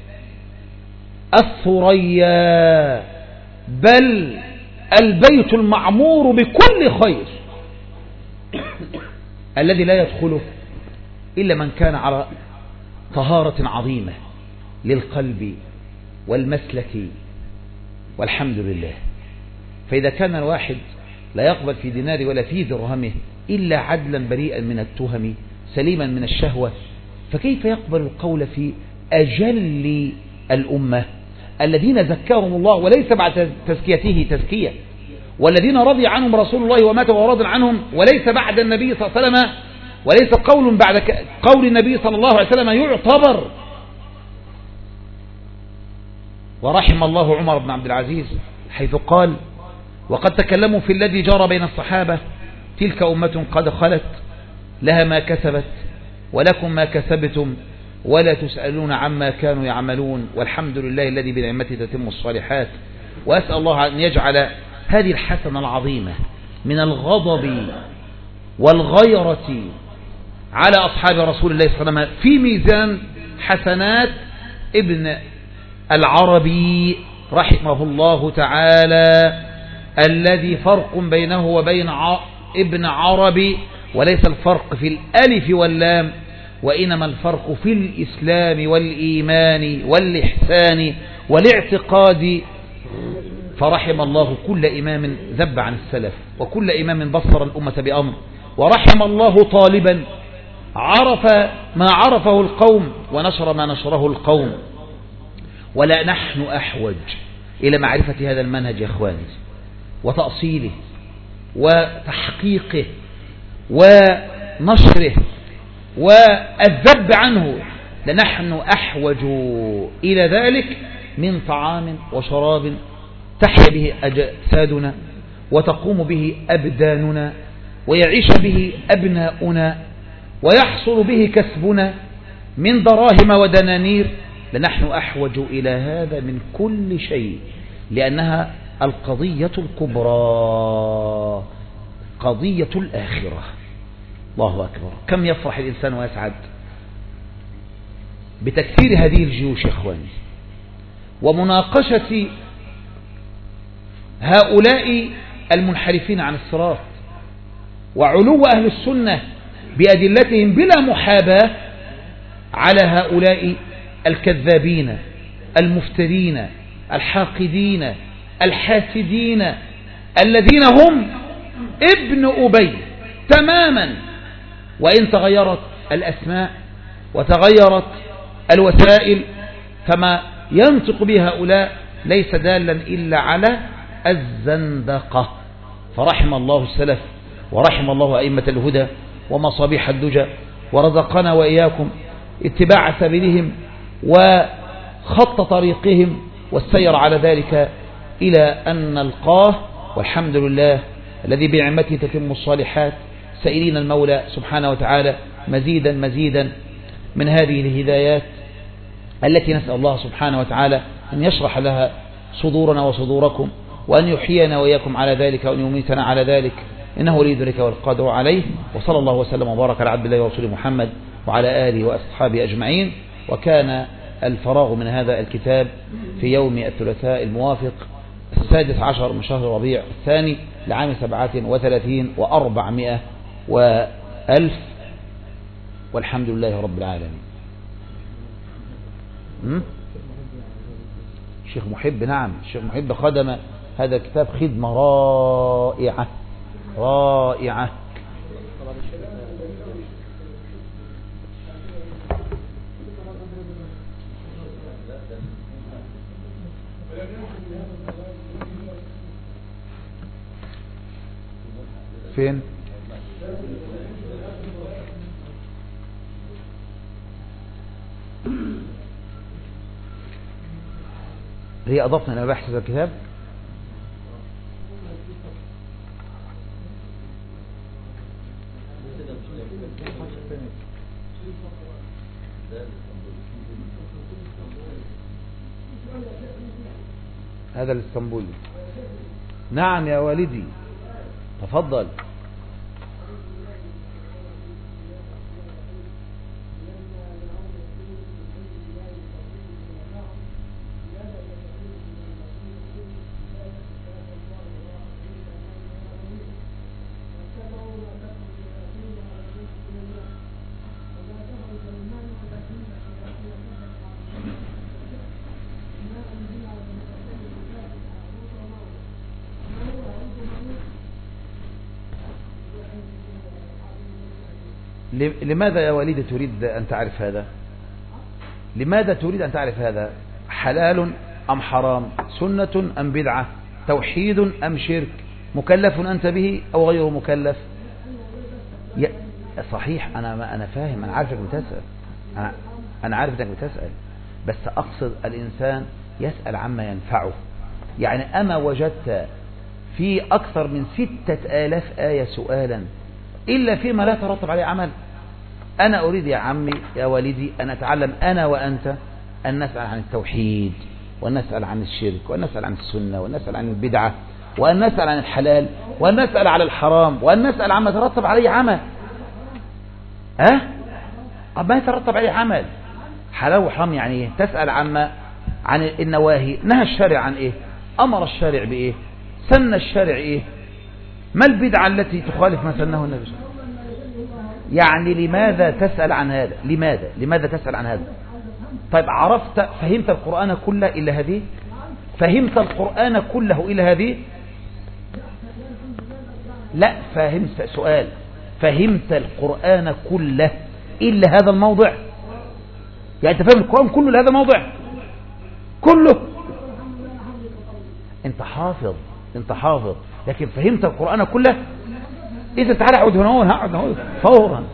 الثريا، بل البيت المعمور بكل خير الذي لا يدخله إلا من كان على طهارة عظيمة للقلب والمسلك والحمد لله. فإذا كان الواحد لا يقبل في دينار ولا في درهمه إلا عدلا بريئا من التهم سليما من الشهوة، فكيف يقبل القول في أجل الأمة الذين زكاهم الله وليس بعد تزكيته تزكية، والذين رضي عنهم رسول الله ومات وهو راض عنهم، وليس بعد النبي صلى الله عليه وسلم، وليس قول بعد قول النبي صلى الله عليه وسلم يعتبر. ورحم الله عمر بن عبد العزيز حيث قال: وقد تكلموا في الذي جرى بين الصحابة، تلك أمة قد خلت لها ما كسبت ولكم ما كسبتم ولا تسألون عما كانوا يعملون، والحمد لله الذي بنعمته تتم الصالحات. وأسأل الله أن يجعل هذه الحسنة العظيمة من الغضب والغيرة على أصحاب رسول الله صلى الله عليه وسلم في ميزان حسنات ابن العربي رحمه الله تعالى، الذي فرق بينه وبين ابن عربي، وليس الفرق في الألف واللام، وإنما الفرق في الإسلام والإيمان والإحسان والاعتقاد. فرحم الله كل إمام ذب عن السلف، وكل إمام بصر الأمة بأمر، ورحم الله طالبا عرف ما عرفه القوم ونشر ما نشره القوم. ولا نحن أحوج إلى معرفة هذا المنهج يا أخواني، وتأصيله وتحقيقه ونشره والذب عنه، لنحن أحوج إلى ذلك من طعام وشراب تحيا به أجسادنا وتقوم به أبداننا ويعيش به أبناؤنا ويحصل به كسبنا من دراهم ودنانير. لنحن أحوج إلى هذا من كل شيء، لأنها القضية الكبرى، قضية الآخرة. الله أكبر، كم يفرح الإنسان ويسعد بتكثير هذه الجيوش يا إخواني، ومناقشة هؤلاء المنحرفين عن الصراط، وعلو أهل السنة بأدلتهم بلا محاباة على هؤلاء الكذابين المفترين الحاقدين الحاسدين الذين هم ابن أبي تماما. وإن تغيرت الأسماء وتغيرت الوسائل، فما ينطق به هؤلاء ليس دالا إلا على الزندقة. فرحم الله السلف ورحم الله أئمة الهدى ومصابيح الدجى، ورزقنا وإياكم اتباع سبيلهم وخط طريقهم والسير على ذلك إلى أن نلقاه والحمد لله الذي بنعمته تتم الصالحات، سائلين المولى سبحانه وتعالى مزيدا مزيدا من هذه الهدايات التي نسأل الله سبحانه وتعالى أن يشرح لها صدورنا وصدوركم، وأن يحيينا وإياكم على ذلك، وأن يميتنا على ذلك، إنه ولي ذلك والقادر عليه. وصلى الله وسلم وبارك على عبد الله ورسوله محمد وعلى آله وأصحابه أجمعين. وكان الفراغ من هذا الكتاب في يوم الثلاثاء الموافق 16 من شهر ربيع الثاني لعام 37 و400 وألف، والحمد لله رب العالمين. الشيخ محب، نعم الشيخ محب خدم هذا الكتاب خدمة رائعة رائعة. فين؟ هي أضفنا إلى بحث هذا الكتاب. هذا الاسطنبولي. نعم يا والدي، تفضل. لماذا يا والدي تريد أن تعرف هذا؟ لماذا تريد أن تعرف هذا؟ حلال أم حرام؟ سنة أم بدعة؟ توحيد أم شرك؟ مكلف أنت به أو غير مكلف؟ صحيح، أنا فاهم، أنا عارف أنك بتسأل، أنا عارف أنك بتسأل، بس أقصد الإنسان يسأل عما ينفعه. يعني أما وجدت في أكثر من 6000 آية سؤالا إلا فيما لا ترتب عليه عمل؟ أنا أريد يا عمي يا والدي أن أتعلم أنا وأنت أن نسأل عن التوحيد، وأن نسأل عن الشرك، وأن نسأل عن السنة، وأن نسأل عن البدعة، وأن نسأل عن الحلال، وأن نسأل عن الحرام، وأن نسأل عما ترتب عليه عمل. ما يترتب عليه عمل حلال وحرام يعني إيه؟ تسأل عن النواهي، نهى الشارع عن إيه؟ أمر الشارع بإيه؟ سن الشارع إيه؟ ما البدعة التي تخالف ما سنه النبي؟ يعني لماذا تسأل عن هذا؟ لماذا تسأل عن هذا؟ طيب فهمت القرآن كله إلا هذه؟ فهمت القرآن كله إلا هذه؟ لا، فهمت سؤال، فهمت القرآن كله إلا هذا الموضع؟ يعني أنت فهم القرآن كله لهذا الموضع كله؟ أنت حافظ لكن فهمت القرآن كله؟ إذا تعالى اقعد هنا، هقعد هنا فورا.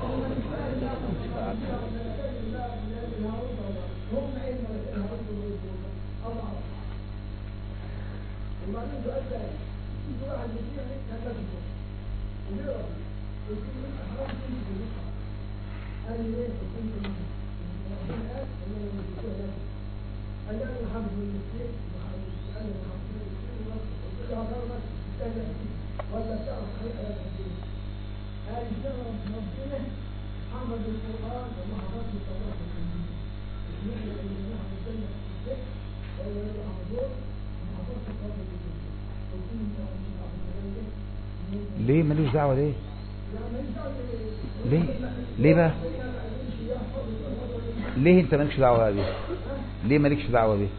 ليه ملوش دعوة؟ ليه بقى؟ ليه انت مالكش دعوة بيه؟ ليه مالكش دعوة بيه؟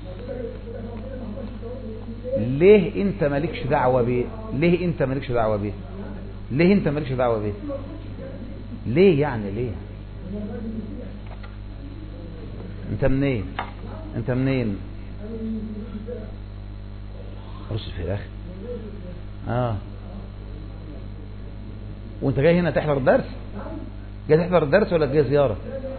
ليه انت مالكش دعوة بيه؟ ليه انت مالكش دعوة بيه؟ ليه انت مالكش دعوة بيه؟ ليه يعني ليه؟ انت منين؟ رص الفراخ. وانت جاي هنا تحضر الدرس؟ جاي تحضر الدرس ولا جاي زيارة؟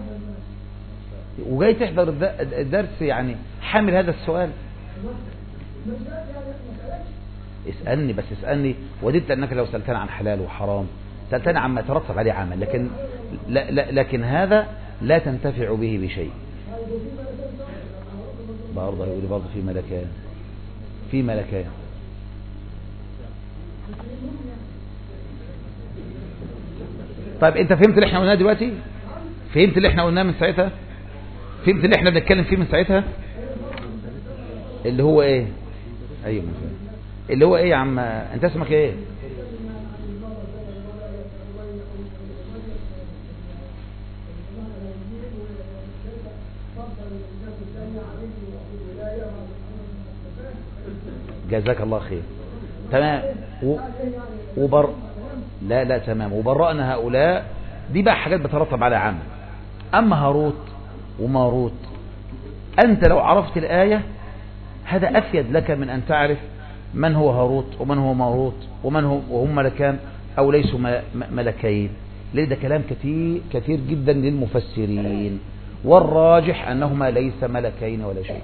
وجاي تحضر الدرس يعني حامل هذا السؤال؟ اسألني، بس اسألني وددت أنك لو سألتني عن حلال وحرام سألتني عما يترتب عليه عمل، لكن هذا لا تنتفع به بشيء. برضه يقول برضه في ملكان طيب انت فهمت اللي احنا قلناه دلوقتي؟ فهمت اللي احنا قلناه من ساعتها؟ فهمت اللي احنا بنتكلم فيه من ساعتها؟ اللي هو ايه؟ ايوه اللي هو ايه يا عم؟ انت اسمك ايه؟ جزاك الله خير. تمام. لا تمام. وبرأنا هؤلاء، دي بقى حاجات بترتب على عمل. أما هاروت وماروت، أنت لو عرفت الآية هذا أفيد لك من أن تعرف من هو هاروت ومن هو ماروت وهم ملكان أو ليسوا ملكين. ليه؟ ده كلام كثير جدا للمفسرين، والراجح أنهما ليس ملكين ولا شيء.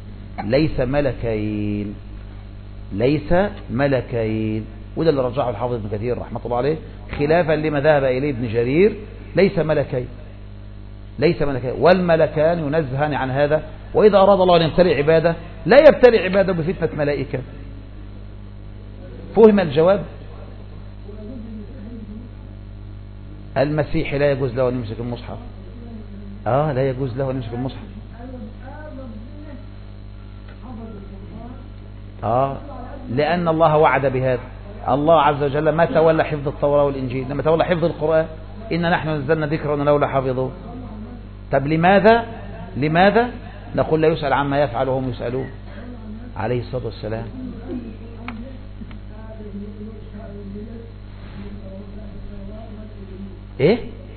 ليس ملكين، وده اللي رجعه الحافظ ابن كثير رحمة الله عليه، خلافا لما ذهب إليه ابن جرير. ليس ملكين، والملكان ينزهان عن هذا. وإذا أراد الله أن يبتلي عباده لا يبتلي عباده بفتنة ملائكة. فهم الجواب؟ المسيح لا يجوز له أن يمسك المصحف. لا يجوز له أن يمسك المصحف. لأن الله وعد بهذا. الله عز وجل ما تولى حفظ التوراة والإنجيل، لما تولى حفظ القرآن. إن نحن نزلنا ذكرا ولو لحافظوه. طب لماذا نقول لا يسأل عما يفعل وهم يسألون عليه الصلاة والسلام؟ ايه؟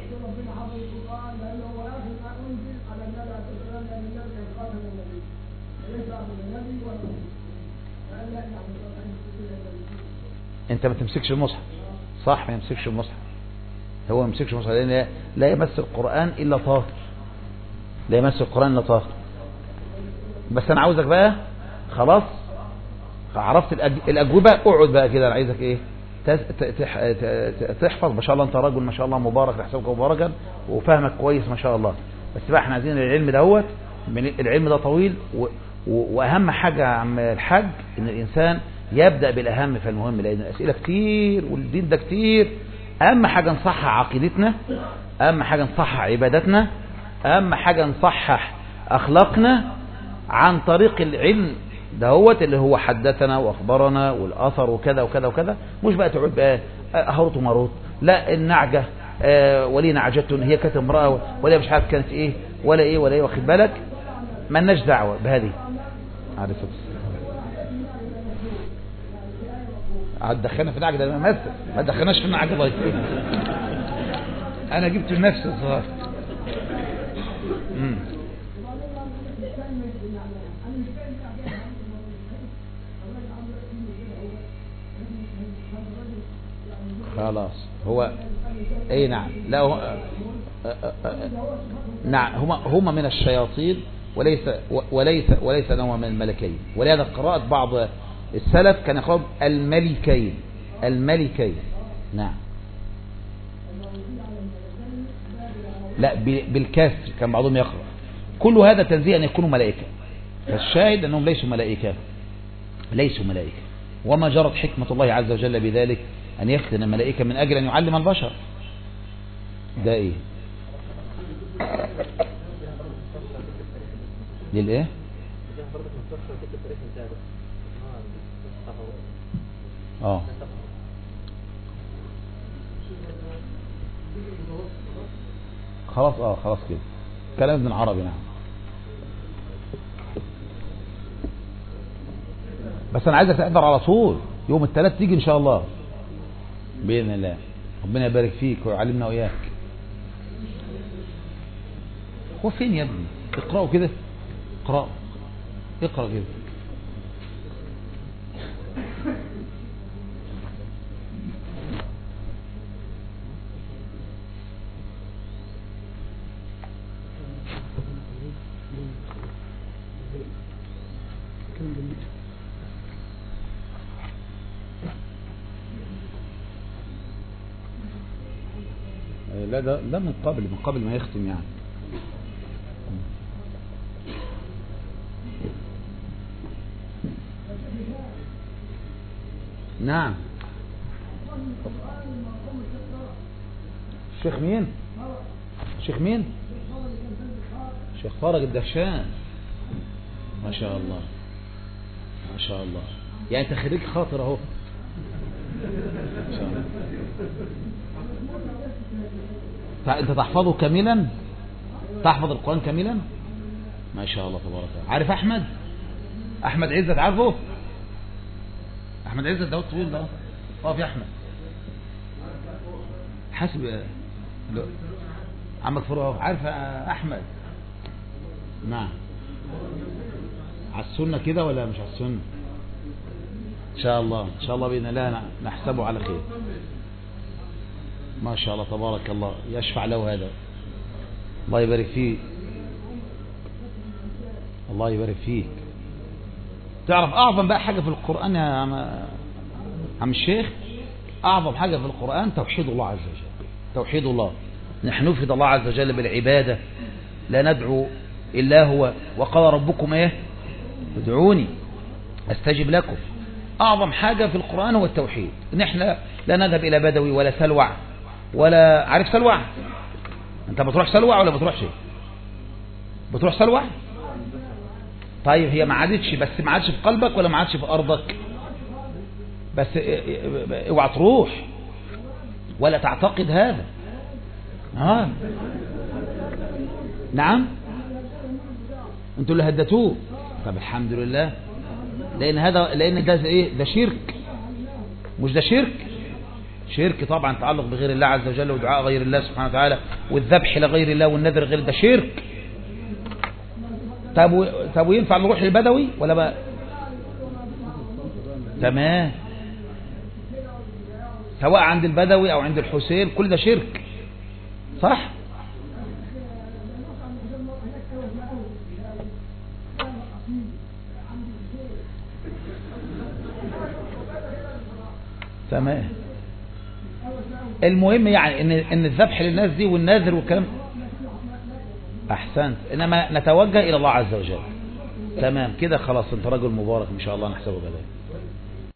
انت ما تمسكش المصحف، صح؟ ما يمسكش المصحف، هو ما يمسكش المصحف لأن لا يمس القرآن إلا طاهر، بس أنا عاوزك بقى خلاص عرفت الأجوبة، اقعد بقى كده. أنا عايزك إيه؟ تحفظ. ما شاء الله أنت رجل ما شاء الله مبارك، نحسبك مباركا وفهمك كويس ما شاء الله. بس بقى احنا عايزين العلم دوت، العلم ده طويل، وأهم حاجة يا عم الحاج إن الإنسان يبدأ بالأهم فالمهم، لأن الأسئلة كتير والدين ده كتير. أهم حاجة نصحح عقيدتنا، أهم حاجة نصحح عبادتنا، أهم حاجة نصحح أخلاقنا عن طريق العلم دهوت اللي هو حدثنا وأخبرنا والأثر وكذا وكذا وكذا. مش بقى تقعد بقى هاروت وماروت، لا النعجة ولي نعجة هي كانت امرأة ولا مش عارف كانت إيه ولا إيه ولا إيه، واخد بالك؟ ما لناش دعوة بهذه. عارف هتدخلنا في النعجة ده ما تدخلناش في النعجة ضيف. أنا جبت لنفسي الظاهر. خلاص هو اي نعم، لا هو نعم هما من الشياطين وليس نوع من الملكين. ولهذا قراءة بعض السلف كان يقول الملكين. نعم، لا بالكسر كان بعضهم يقرأ. كل هذا تنزيه أن يكونوا ملائكة، فالشاهد أنهم ليسوا ملائكة. وما جرت حكمة الله عز وجل بذلك أن يفتن الملائكة من أجل أن يعلم البشر. ده إيه؟ للإيه؟ خلاص كده كلام ابن العربي. نعم، بس أنا عايزك تقدر على طول يوم الثلاث تيجي إن شاء الله بإذن الله. ربنا يبارك فيك ويعلمنا وإياك. هو فين يا ابني؟ اقرأوا كده، اقرأ كده. لا ده من قبل ما يختم يعني. نعم. الشيخ مين؟ شيخ فرج الدهشان. ما شاء الله ما شاء الله، يعني انت خريج خاطر اهو. ما شاء الله. انت تحفظه كاملا، تحفظ القرآن كاملا ما شاء الله تبارك الله. عارف احمد عزت؟ عارفه احمد عزت ده الطويل ده؟ اقف يا احمد. حسب عمك فروع. عارف احمد؟ نعم. على السنة كده ولا مش على السنة؟ ان شاء الله بإذن الله نحسبه على خير. ما شاء الله تبارك الله، يشفع له هذا. الله يبارك فيه، الله يبارك فيك. تعرف اعظم بقى حاجة في القرآن يا عم الشيخ؟ اعظم حاجة في القرآن توحيد الله عز وجل. توحيد الله، نحن نفرد الله عز وجل بالعبادة، لا ندعو إلا هو. وقال ربكم ايه؟ ادعوني استجب لكم. اعظم حاجة في القرآن هو التوحيد. نحن لا نذهب الى بدوي ولا سلوع ولا عارف سلوع؟ انت بتروح سلوع ولا بتروح شيء؟ بتروح سلوع؟ طيب هي ما عادتش، بس ما عادش في قلبك ولا ما عادش في ارضك؟ بس اوعى تروح ولا تعتقد هذا. نعم، انتوا اللي هدتوه. طب الحمد لله، لان ده ايه؟ ده شرك. مش ده شرك طبعا، تعلق بغير الله عز وجل ودعاء غير الله سبحانه وتعالى والذبح لغير الله والنذر غير، ده شرك. طب وينفع نروح للبدوي ولا بقى؟ تمام، سواء عند البدوي او عند الحسين كل ده شرك، صح؟ تمام. المهم يعني ان الذبح للناس دي والنذر والكلام. احسنت، انما نتوجه الى الله عز وجل. تمام كده، خلاص انت رجل مبارك ان شاء الله، نحسبه كذلك.